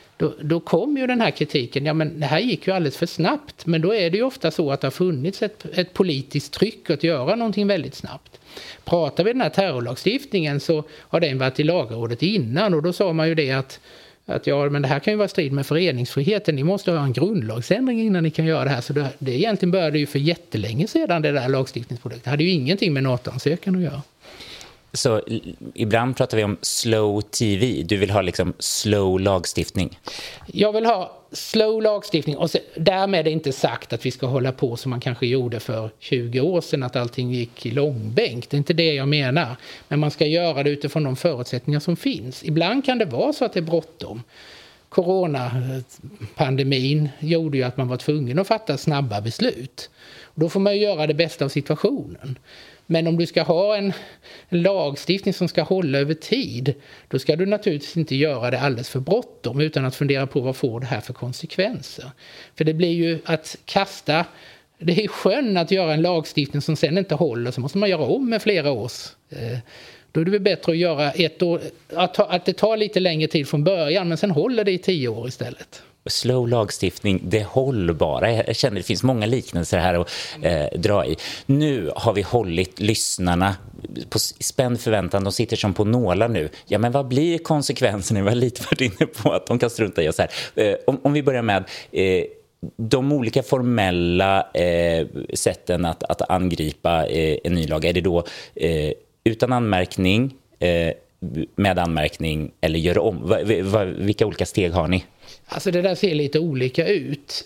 då kommer ju den här kritiken, ja men det här gick ju alldeles för snabbt, men då är det ju ofta så att det har funnits ett politiskt tryck att göra någonting väldigt snabbt. Pratar vi den här terrorlagstiftningen så har den varit i lagrådet innan, och då sa man ju det att ja, men det här kan ju vara strid med föreningsfriheten, ni måste ha en grundlagsändring innan ni kan göra det här. Så det egentligen började ju för jättelänge sedan, det där lagstiftningsprojektet. Det hade ju ingenting med NATO-ansökan att göra. Så ibland pratar vi om slow TV. Du vill ha liksom slow lagstiftning? Jag vill ha slow lagstiftning, och därmed är inte sagt att vi ska hålla på som man kanske gjorde för 20 år sedan, att allting gick i långbänk. Det är inte det jag menar. Men man ska göra det utifrån de förutsättningar som finns. Ibland kan det vara så att det är bråttom. Coronapandemin gjorde ju att man var tvungen att fatta snabba beslut. Och då får man ju göra det bästa av situationen. Men om du ska ha en lagstiftning som ska hålla över tid, då ska du naturligtvis inte göra det alldeles för bråttom utan att fundera på vad får det här för konsekvenser. För det blir ju att kasta, det är skön att göra en lagstiftning som sen inte håller, så måste man göra om med flera års. Då är det väl bättre att göra ett år, att det tar lite längre tid från början, men sen håller det i 10 år istället. Slow lagstiftning, det hållbara. Jag känner det finns många liknelser här att dra i. Nu har vi hållit lyssnarna på spänd förväntan. De sitter som på nålar nu. Ja, men vad blir konsekvenserna? Jag var lite varit inne på att de kan strunta i oss här. Om vi börjar med de olika formella sätten att angripa en ny lag. Är det då utan anmärkning, med anmärkning eller gör om? Vilka olika steg har ni? Alltså det där ser lite olika ut.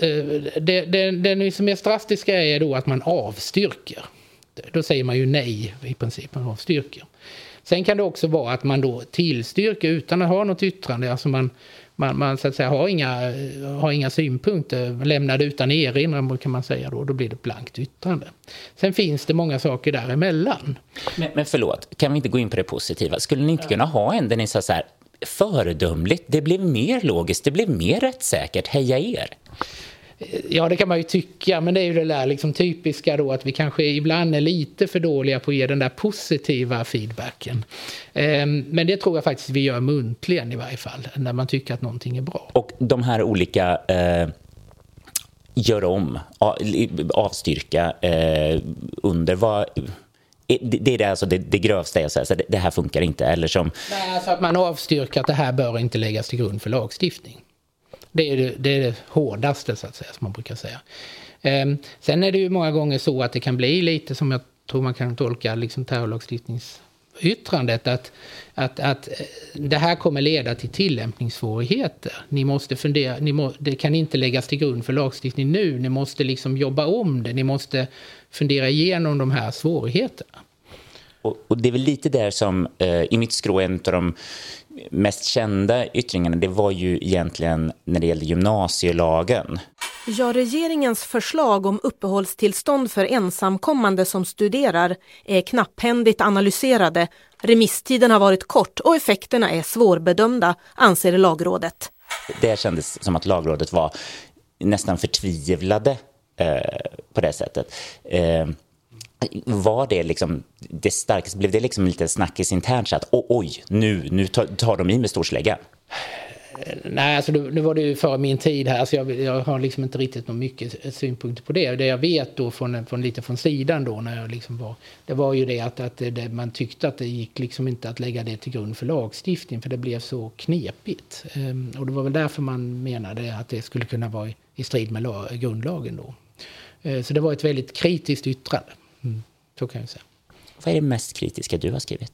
Det som är drastiska är då att man avstyrker. Då säger man ju nej i princip, man avstyrker. Sen kan det också vara att man då tillstyrker utan att ha något yttrande. Alltså man så att säga har inga synpunkter, lämnar det utan erinran kan man säga då blir det blankt yttrande. Sen finns det många saker däremellan. Men förlåt, kan vi inte gå in på det positiva? Skulle ni inte kunna ha en där ni sa så här, föredömligt, det blev mer logiskt, det blev mer rättssäkert, heja er? Ja, det kan man ju tycka, men det är ju det där liksom typiska då att vi kanske ibland är lite för dåliga på att ge den där positiva feedbacken. Men det tror jag faktiskt vi gör muntligen i varje fall, när man tycker att någonting är bra. Och de här olika gör om, avstyrka, under vad... Det är alltså det grövsta jag säger, så det här funkar inte. Eller som... Nej, alltså att man avstyrker att det här bör inte läggas till grund för lagstiftning. Det är det hårdaste så att säga, som man brukar säga. Sen är det ju många gånger så att det kan bli lite som jag tror man kan tolka liksom terrorlagstiftningsyttrandet, att det här kommer leda till tillämpningssvårigheter. Ni måste fundera, det kan inte läggas till grund för lagstiftning nu. Ni måste liksom jobba om det. Ni måste fundera igenom de här svårigheterna. Och det är väl lite där som i mitt skrå, en av de mest kända yttringarna, det var ju egentligen när det gällde gymnasielagen. Ja, regeringens förslag om uppehållstillstånd för ensamkommande som studerar är knapphändigt analyserade. Remisstiden har varit kort och effekterna är svårbedömda, anser lagrådet. Det kändes som att lagrådet var nästan förtvivlade på det sättet. Var det liksom det starkaste? Blev det liksom lite snackis internt så att oj, nu tar de i med storslägga? Nej, alltså nu var det ju före min tid här, så jag har liksom inte riktigt någon mycket synpunkter på det. Det jag vet då från sidan då när jag liksom var, det var ju det att man tyckte att det gick liksom inte att lägga det till grund för lagstiftning, för det blev så knepigt. Och det var väl därför man menade att det skulle kunna vara i strid med grundlagen då. Så det var ett väldigt kritiskt yttrande, så kan jag säga. Vad är det mest kritiska du har skrivit?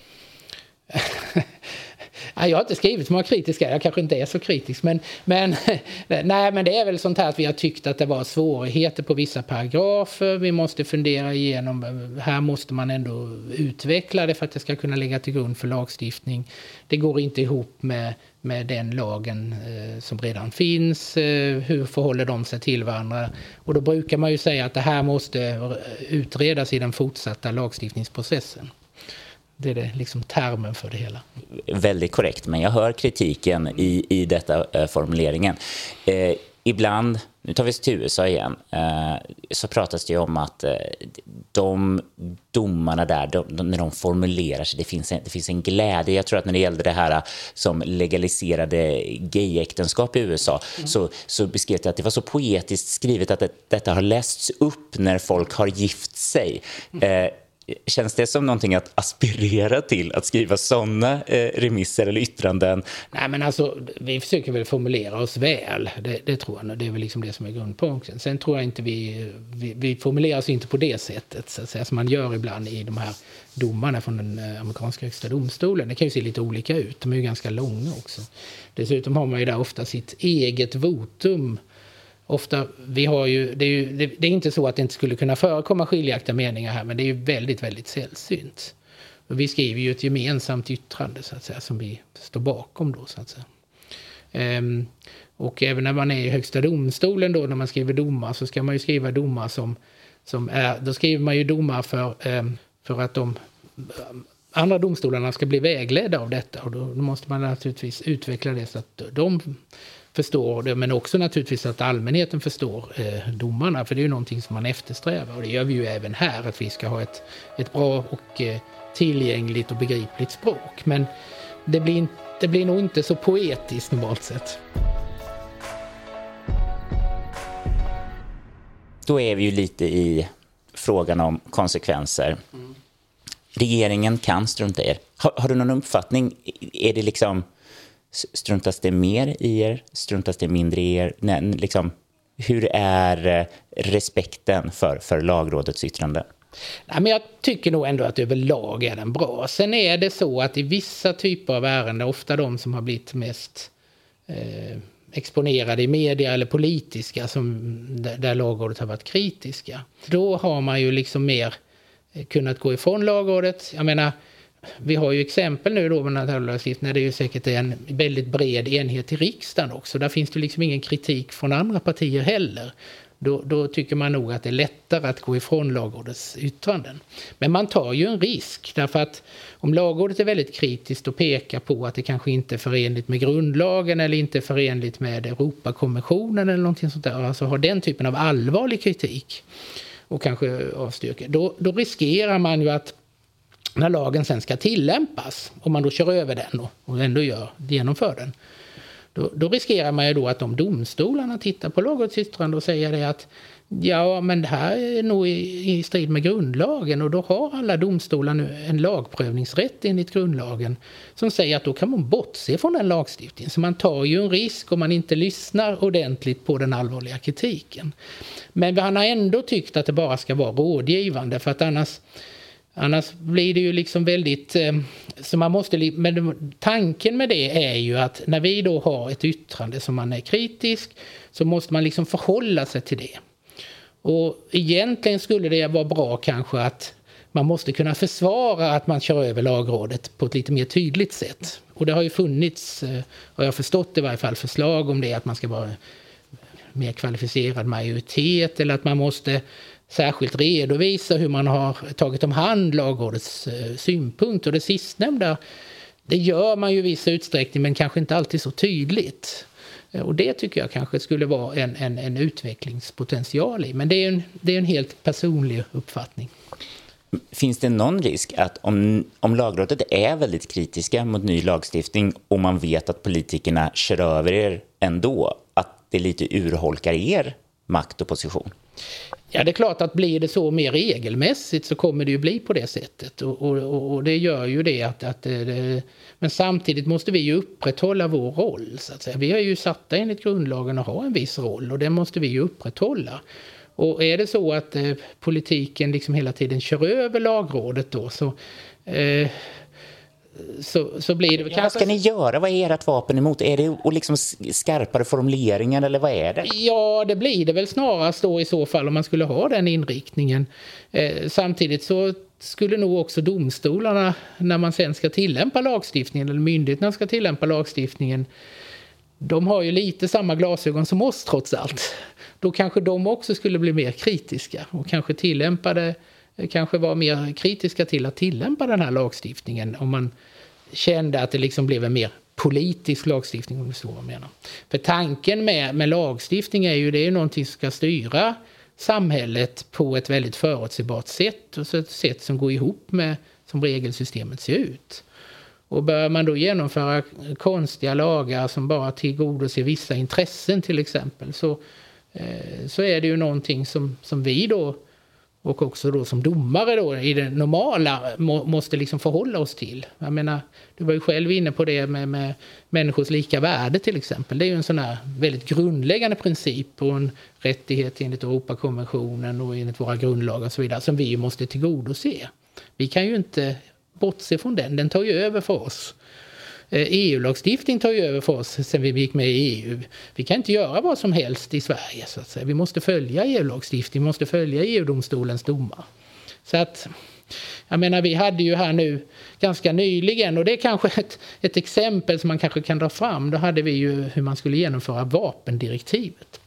Jag har inte skrivit så många kritiska, jag kanske inte är så kritisk, men det är väl sånt här att vi har tyckt att det var svårigheter på vissa paragrafer, vi måste fundera igenom, här måste man ändå utveckla det för att det ska kunna lägga till grund för lagstiftning. Det går inte ihop med den lagen som redan finns, hur förhåller de sig till varandra, och då brukar man ju säga att det här måste utredas i den fortsatta lagstiftningsprocessen. Det är det liksom termen för det hela. Väldigt korrekt, men jag hör kritiken i detta formuleringen. Ibland, nu tar vi oss till USA igen, så pratas det ju om att de domarna där, när de formulerar sig, det finns en glädje. Jag tror att när det gällde det här som legaliserade gayäktenskap i USA, så beskrev det att det var så poetiskt skrivet att detta har lästs upp när folk har gift sig. Känns det som någonting att aspirera till, att skriva sådana remisser eller yttranden? Nej, men alltså, vi försöker väl formulera oss väl. Det tror jag. Det är väl liksom det som är grundpunkten. Sen tror jag inte vi formulerar oss inte på det sättet så att säga, som man gör ibland i de här domarna från den amerikanska högsta domstolen. Det kan ju se lite olika ut. De är ju ganska långa också. Dessutom har man ju där ofta sitt eget votum. Ofta, det är inte så att det inte skulle kunna förekomma skiljaktiga meningar här, men det är ju väldigt, väldigt sällsynt. Och vi skriver ju ett gemensamt yttrande så att säga, som vi står bakom då så att säga. Och även när man är i högsta domstolen då, när man skriver domar, så ska man ju skriva domar då skriver man ju domar för att de andra domstolarna ska bli vägledda av detta, och då måste man naturligtvis utveckla det så att de förstår det, men också naturligtvis att allmänheten förstår domarna, för det är ju någonting som man eftersträvar, och det gör vi ju även här, att vi ska ha ett bra och tillgängligt och begripligt språk, men det blir nog inte så poetiskt normalt sett. Då är vi ju lite i frågan om konsekvenser. Regeringen kan strunta i er. Har du någon uppfattning? Är det liksom, struntas det mer i er? Struntas det mindre i er? Nej, liksom, hur är respekten för lagrådets yttrande? Nej, men jag tycker nog ändå att överlag är den bra. Sen är det så att i vissa typer av ärenden, ofta de som har blivit mest exponerade i media eller politiska, där lagrådet har varit kritiska, då har man ju liksom mer kunnat gå ifrån lagrådet. Jag menar, vi har ju exempel nu då med naturlagstiftning, när det är ju säkert en väldigt bred enhet i riksdagen också. Där finns det liksom ingen kritik från andra partier heller. Då tycker man nog att det är lättare att gå ifrån lagrådets yttranden. Men man tar ju en risk, därför att om lagrådet är väldigt kritiskt och pekar på att det kanske inte är förenligt med grundlagen eller inte är förenligt med Europakonventionen eller någonting sånt där, alltså har den typen av allvarlig kritik och kanske avstyrker, då riskerar man ju att när lagen sen ska tillämpas, om man då kör över den och ändå genomför den, då riskerar man ju då att de domstolarna tittar på lagrådets yttrande och säger det att ja, men det här är nog i strid med grundlagen, och då har alla domstolar nu en lagprövningsrätt enligt grundlagen som säger att då kan man bortse från den lagstiftningen. Så man tar ju en risk om man inte lyssnar ordentligt på den allvarliga kritiken. Men han har ändå tyckt att det bara ska vara rådgivande, för att annars blir det ju liksom väldigt, så man måste, men tanken med det är ju att när vi då har ett yttrande som man är kritisk, så måste man liksom förhålla sig till det. Och egentligen skulle det vara bra kanske att man måste kunna försvara att man kör över lagrådet på ett lite mer tydligt sätt. Och det har ju funnits, har jag förstått i varje fall, förslag om det, att man ska bara mer kvalificerad majoritet eller att man måste särskilt redovisa hur man har tagit om hand lagrådets synpunkt. Och det sistnämnda, det gör man ju i viss utsträckning men kanske inte alltid så tydligt. Och det tycker jag kanske skulle vara en utvecklingspotential i. Men det är en helt personlig uppfattning. Finns det någon risk att om lagrådet är väldigt kritiska mot ny lagstiftning och man vet att politikerna kör över er ändå, att det lite urholkar er makt och position? Ja, det är klart att blir det så mer regelmässigt så kommer det ju bli på det sättet. Och det gör ju det men samtidigt måste vi ju upprätthålla vår roll. Så att säga. Vi har ju satta enligt grundlagen att ha en viss roll och det måste vi ju upprätthålla. Och är det så att politiken liksom hela tiden kör över lagrådet då så blir det kanske... Vad ska ni göra? Vad är ert vapen emot? Är det och liksom skarpare formuleringar eller vad är det? Ja, det blir det väl snarast då i så fall om man skulle ha den inriktningen. Samtidigt så skulle nog också domstolarna, när man sen ska tillämpa lagstiftningen eller myndigheterna ska tillämpa lagstiftningen, de har ju lite samma glasögon som oss trots allt. Då kanske de också skulle bli mer kritiska och kanske vara mer kritiska till att tillämpa den här lagstiftningen om man kände att det liksom blev en mer politisk lagstiftning, om det så man menar. För tanken med lagstiftning är ju det är någonting som ska styra samhället på ett väldigt förutsägbart sätt och så ett sätt som går ihop med som regelsystemet ser ut. Och bör man då genomföra konstiga lagar som bara tillgodoser vissa intressen till exempel så är det ju någonting som vi då och också då som domare då i det normala måste liksom förhålla oss till. Jag menar, du var ju själv inne på det med människors lika värde till exempel. Det är ju en sån här väldigt grundläggande princip och en rättighet enligt Europakonventionen och enligt våra grundlagar och så vidare som vi måste tillgodose. Vi kan ju inte bortse från den tar ju över för oss. EU-lagstiftning tar ju över för oss sen vi gick med i EU. Vi kan inte göra vad som helst i Sverige så att säga. Vi måste följa EU-lagstiftning, vi måste följa EU-domstolens domar. Så att, jag menar vi hade ju här nu ganska nyligen och det är kanske ett exempel som man kanske kan dra fram. Då hade vi ju hur man skulle genomföra vapendirektivet.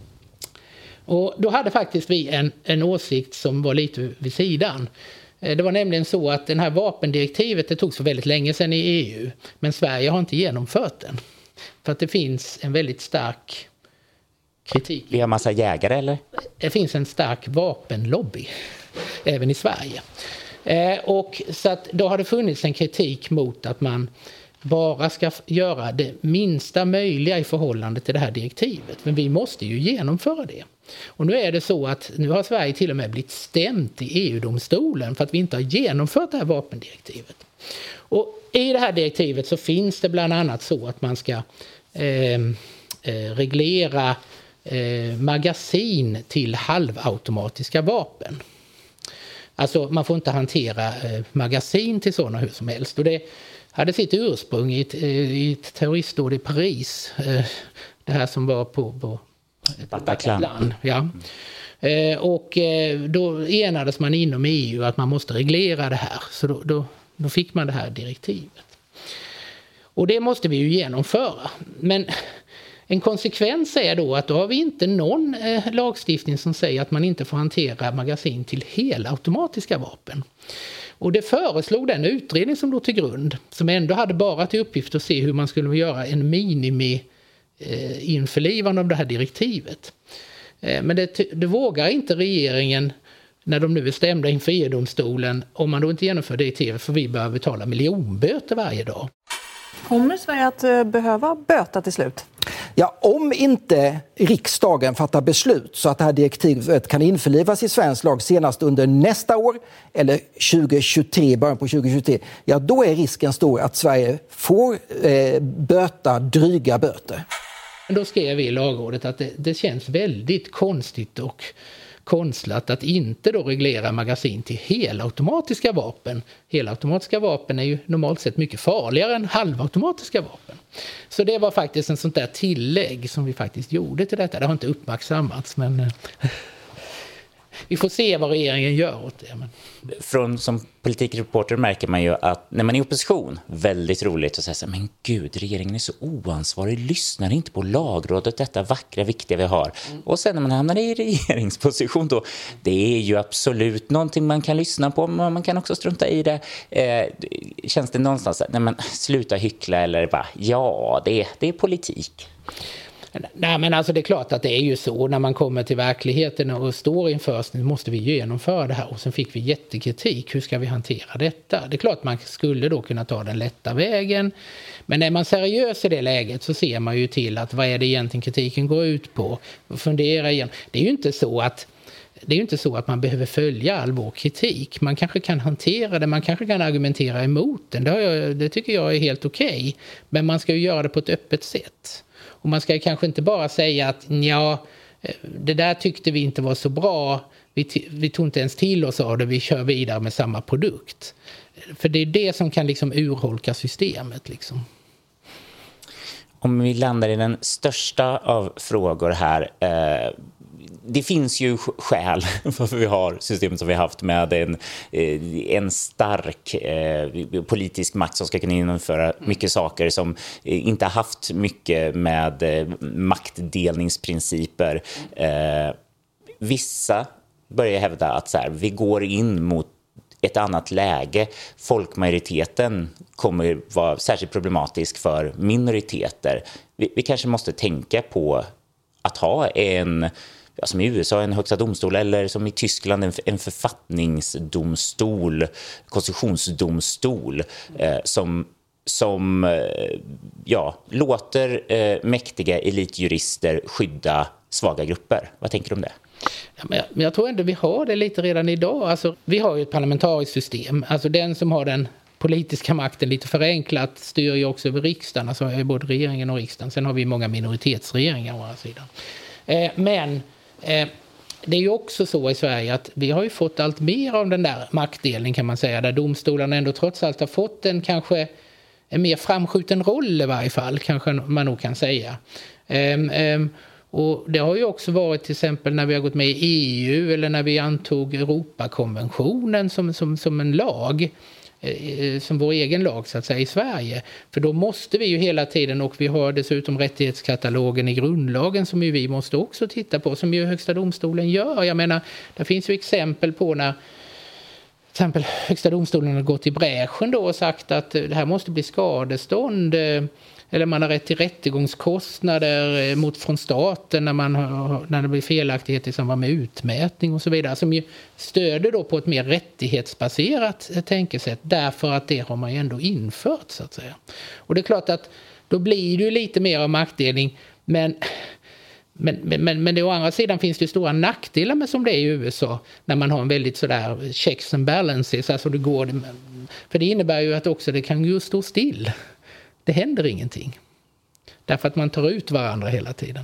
Och då hade faktiskt vi en åsikt som var lite vid sidan. Det var nämligen så att den här vapendirektivet det togs för väldigt länge sedan i EU. Men Sverige har inte genomfört den. För att det finns en väldigt stark kritik. Vi har massa jägare eller? Det finns en stark vapenlobby. Även i Sverige. Och så att då har det funnits en kritik mot att man bara ska göra det minsta möjliga i förhållande till det här direktivet. Men vi måste ju genomföra det. Och nu är det så att nu har Sverige till och med blivit stämt i EU-domstolen för att vi inte har genomfört det här vapendirektivet. Och i det här direktivet så finns det bland annat så att man ska reglera magasin till halvautomatiska vapen. Alltså man får inte hantera magasin till sådana hur som helst. Och det hade sitt ursprung i ett terroristdåd i Paris. Det här som var på Bataclan. Ja. Och då enades man inom EU att man måste reglera det här. Så då fick man det här direktivet. Och det måste vi ju genomföra. Men en konsekvens är då att då har vi inte någon lagstiftning som säger att man inte får hantera magasin till helautomatiska vapen. Och det föreslog den utredning som låg till grund, som ändå hade bara till uppgift att se hur man skulle göra en införlivande av det här direktivet. Men det vågar inte regeringen när de nu är stämda inför EU-domstolen om man då inte genomför direktivet för vi behöver betala miljonböter varje dag. Kommer Sverige att behöva böta till slut? Ja, om inte riksdagen fattar beslut så att det här direktivet kan införlivas i svensk lag senast under nästa år eller 2023, början på 2023, ja då är risken stor att Sverige får böta dryga böter. Då skrev vi i lagrådet att det känns väldigt konstigt och konstlat att inte då reglera magasin till helautomatiska vapen. Helautomatiska vapen är ju normalt sett mycket farligare än halvautomatiska vapen. Så det var faktiskt en sånt där tillägg som vi faktiskt gjorde till detta. Det har inte uppmärksammats men vi får se vad regeringen gör åt det. Men... Som politikreporter märker man ju att när man är i opposition, väldigt roligt att säga så här, men gud, regeringen är så oansvarig, lyssnar inte på lagrådet, detta vackra, viktiga vi har. Och sen när man hamnar i regeringsposition då, det är ju absolut någonting man kan lyssna på, men man kan också strunta i det. Känns det någonstans att, nej men sluta hyckla eller bara, ja, det är politik. Nej, men alltså det är klart att det är ju så när man kommer till verkligheten och står inför, nu måste vi genomföra det här och sen fick vi jättekritik, hur ska vi hantera detta? Det är klart man skulle då kunna ta den lätta vägen, men är man seriös i det läget så ser man ju till att vad är det egentligen kritiken går ut på och fundera igen. Det är ju inte så att man behöver följa all vår kritik. Man kanske kan hantera det, man kanske kan argumentera emot den. Det tycker jag är helt okej. Men man ska ju göra det på ett öppet sätt. Och man ska kanske inte bara säga att ja, det där tyckte vi inte var så bra. Vi tog inte ens till oss av det, vi kör vidare med samma produkt. För det är det som kan liksom urholka systemet liksom. Om vi landar i den största av frågor här. Det finns ju skäl för vi har systemet som vi har haft med en stark politisk makt som ska kunna genomföra mycket saker som inte har haft mycket med maktdelningsprinciper. Vissa börjar hävda att så här, vi går in mot ett annat läge. Folkmajoriteten kommer vara särskilt problematisk för minoriteter. Vi kanske måste tänka på att ha som i USA en högsta domstol eller som i Tyskland en författningsdomstol, konstitutionsdomstol som låter mäktiga elitjurister skydda svaga grupper. Vad tänker du om det? Ja, men jag tror ändå vi har det lite redan idag. Alltså, vi har ju ett parlamentariskt system. Alltså den som har den politiska makten lite förenklat styr ju också över riksdagen. Alltså är både regeringen och riksdagen. Sen har vi många minoritetsregeringar å andra sidan. Men det är ju också så i Sverige att vi har ju fått allt mer av den där maktdelningen kan man säga. Där domstolarna ändå trots allt har fått en mer framskjuten roll i varje fall. Kanske man nog kan säga. Och det har ju också varit till exempel när vi har gått med i EU eller när vi antog Europakonventionen som en lag. Som vår egen lag så att säga i Sverige. För då måste vi ju hela tiden, och vi har dessutom rättighetskatalogen i grundlagen som ju vi måste också titta på, som ju Högsta domstolen gör. Jag menar, det finns ju exempel på när till exempel Högsta domstolen har gått i bräschen då och sagt att det här måste bli skadestånd eller man har rätt till rättegångskostnader från staten när det blir felaktigheter i samband med utmätning och så vidare, som ju stöder då på ett mer rättighetsbaserat tänkesätt därför att det har man ju ändå infört så att säga. Och det är klart att då blir det ju lite mer av maktdelning, men det, å andra sidan finns det ju stora nackdelar med som det är i USA när man har en väldigt sådär checks and balances, alltså det går, för det innebär ju att också det kan ju stå still. Det händer ingenting. Därför att man tar ut varandra hela tiden.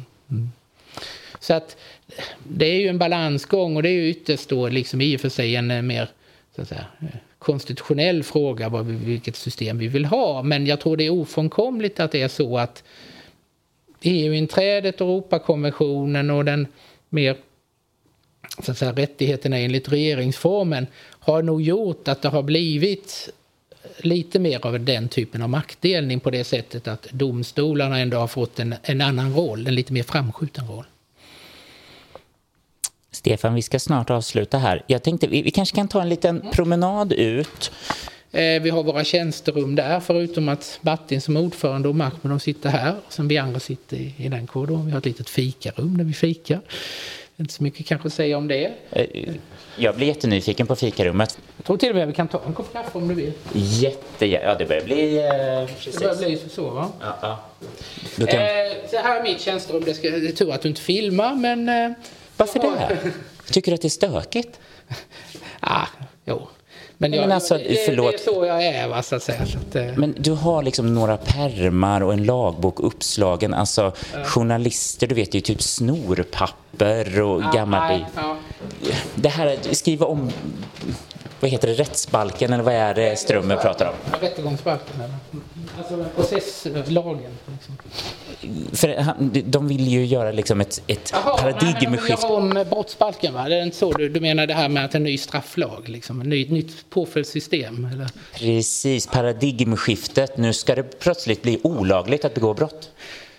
Så att det är ju en balansgång och det är ju ytterst då liksom i och för sig en mer så att säga, konstitutionell fråga vilket system vi vill ha. Men jag tror det är ofrånkomligt att det är så att EU-inträdet, Europakonventionen och den mer så att säga, rättigheterna enligt regeringsformen har nog gjort att det har blivit lite mer av den typen av maktdelning på det sättet att domstolarna ändå har fått en annan roll, en lite mer framskjuten roll. Stefan, vi ska snart avsluta här. Jag tänkte vi kanske kan ta en liten promenad ut. Vi har våra tjänsterum där, förutom att Martin som ordförande och Mahmoud de sitter här. Och sen vi andra sitter i den korridoren. Vi har ett litet fikarum där vi fikar. Inte så mycket kanske att säga om det. Jag blir jättenyfiken på fikarummet. Jag tror till och med att vi kan ta en kopp kaffe om du vill. Ja, det börjar bli... Det börjar bli så, va? Ja. Så här är mitt tjänsterum. Det är tur att du inte filmar, men... Varför det? Tycker du att det är stökigt? Jo. Men alltså, det är så jag är, va, så att säga. Så att, Men du har liksom några pärmar och en lagbok uppslagen. Alltså, journalister, du vet ju typ snorpapper och gammal... Det här, skriva om... Vad heter det? Rättsbalken, eller vad är det Strömmer pratar om? Rättegångsbalken, eller? Alltså processlagen. Liksom. för de vill ju göra liksom ett paradigmskifte. De vill om brottsbalken, va? Det är inte så du menar det här med att en ny strafflag, liksom, ett nytt påföljdssystem? Eller? Precis, paradigmskiftet. Nu ska det plötsligt bli olagligt att begå brott.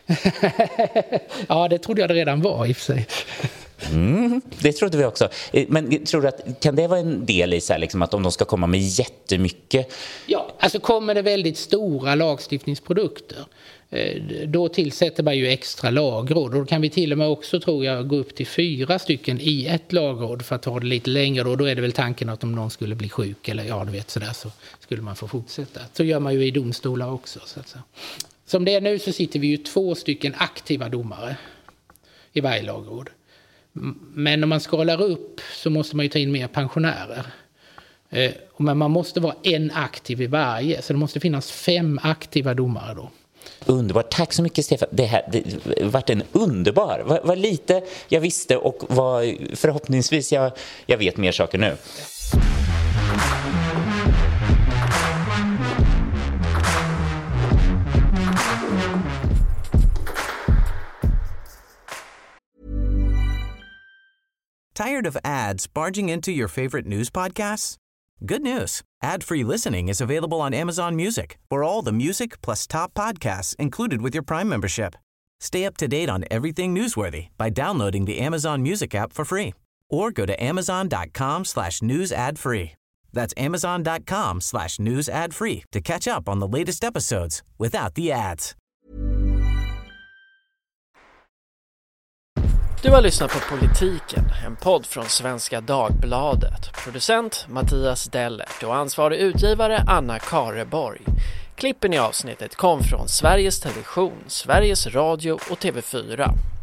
Ja, det trodde jag det redan var i och för sig. Det trodde vi också. Men tror du att kan det vara en del i så här, liksom, att om de ska komma med jättemycket? Ja, alltså kommer det väldigt stora lagstiftningsprodukter, då tillsätter man ju extra lagråd. Och då kan vi till och med också, tror jag, gå upp till 4 stycken i ett lagråd för att ta det lite längre. Och då är det väl tanken att om någon skulle bli sjuk eller ja, du vet sådär, så skulle man få fortsätta. Så gör man ju i domstolar också, så att säga. Som det är nu så sitter vi ju 2 stycken aktiva domare i varje lagråd. Men om man skalar upp så måste man ju ta in mer pensionärer. Men man måste vara en aktiv i varje, så det måste finnas 5 aktiva domare då. Underbart, tack så mycket Stefan. Det varit en underbar, var lite jag visste och förhoppningsvis jag vet mer saker nu. Tired of ads barging into your favorite news podcasts? Good news. Ad-free listening is available on Amazon Music for all the music plus top podcasts included with your Prime membership. Stay up to date on everything newsworthy by downloading the Amazon Music app for free or go to amazon.com/news ad free. That's amazon.com/news ad free to catch up on the latest episodes without the ads. Du har lyssnat på Politiken, en podd från Svenska Dagbladet. Producent Mattias Dellert och ansvarig utgivare Anna Kareborg. Klippen i avsnittet kom från Sveriges Television, Sveriges Radio och TV4.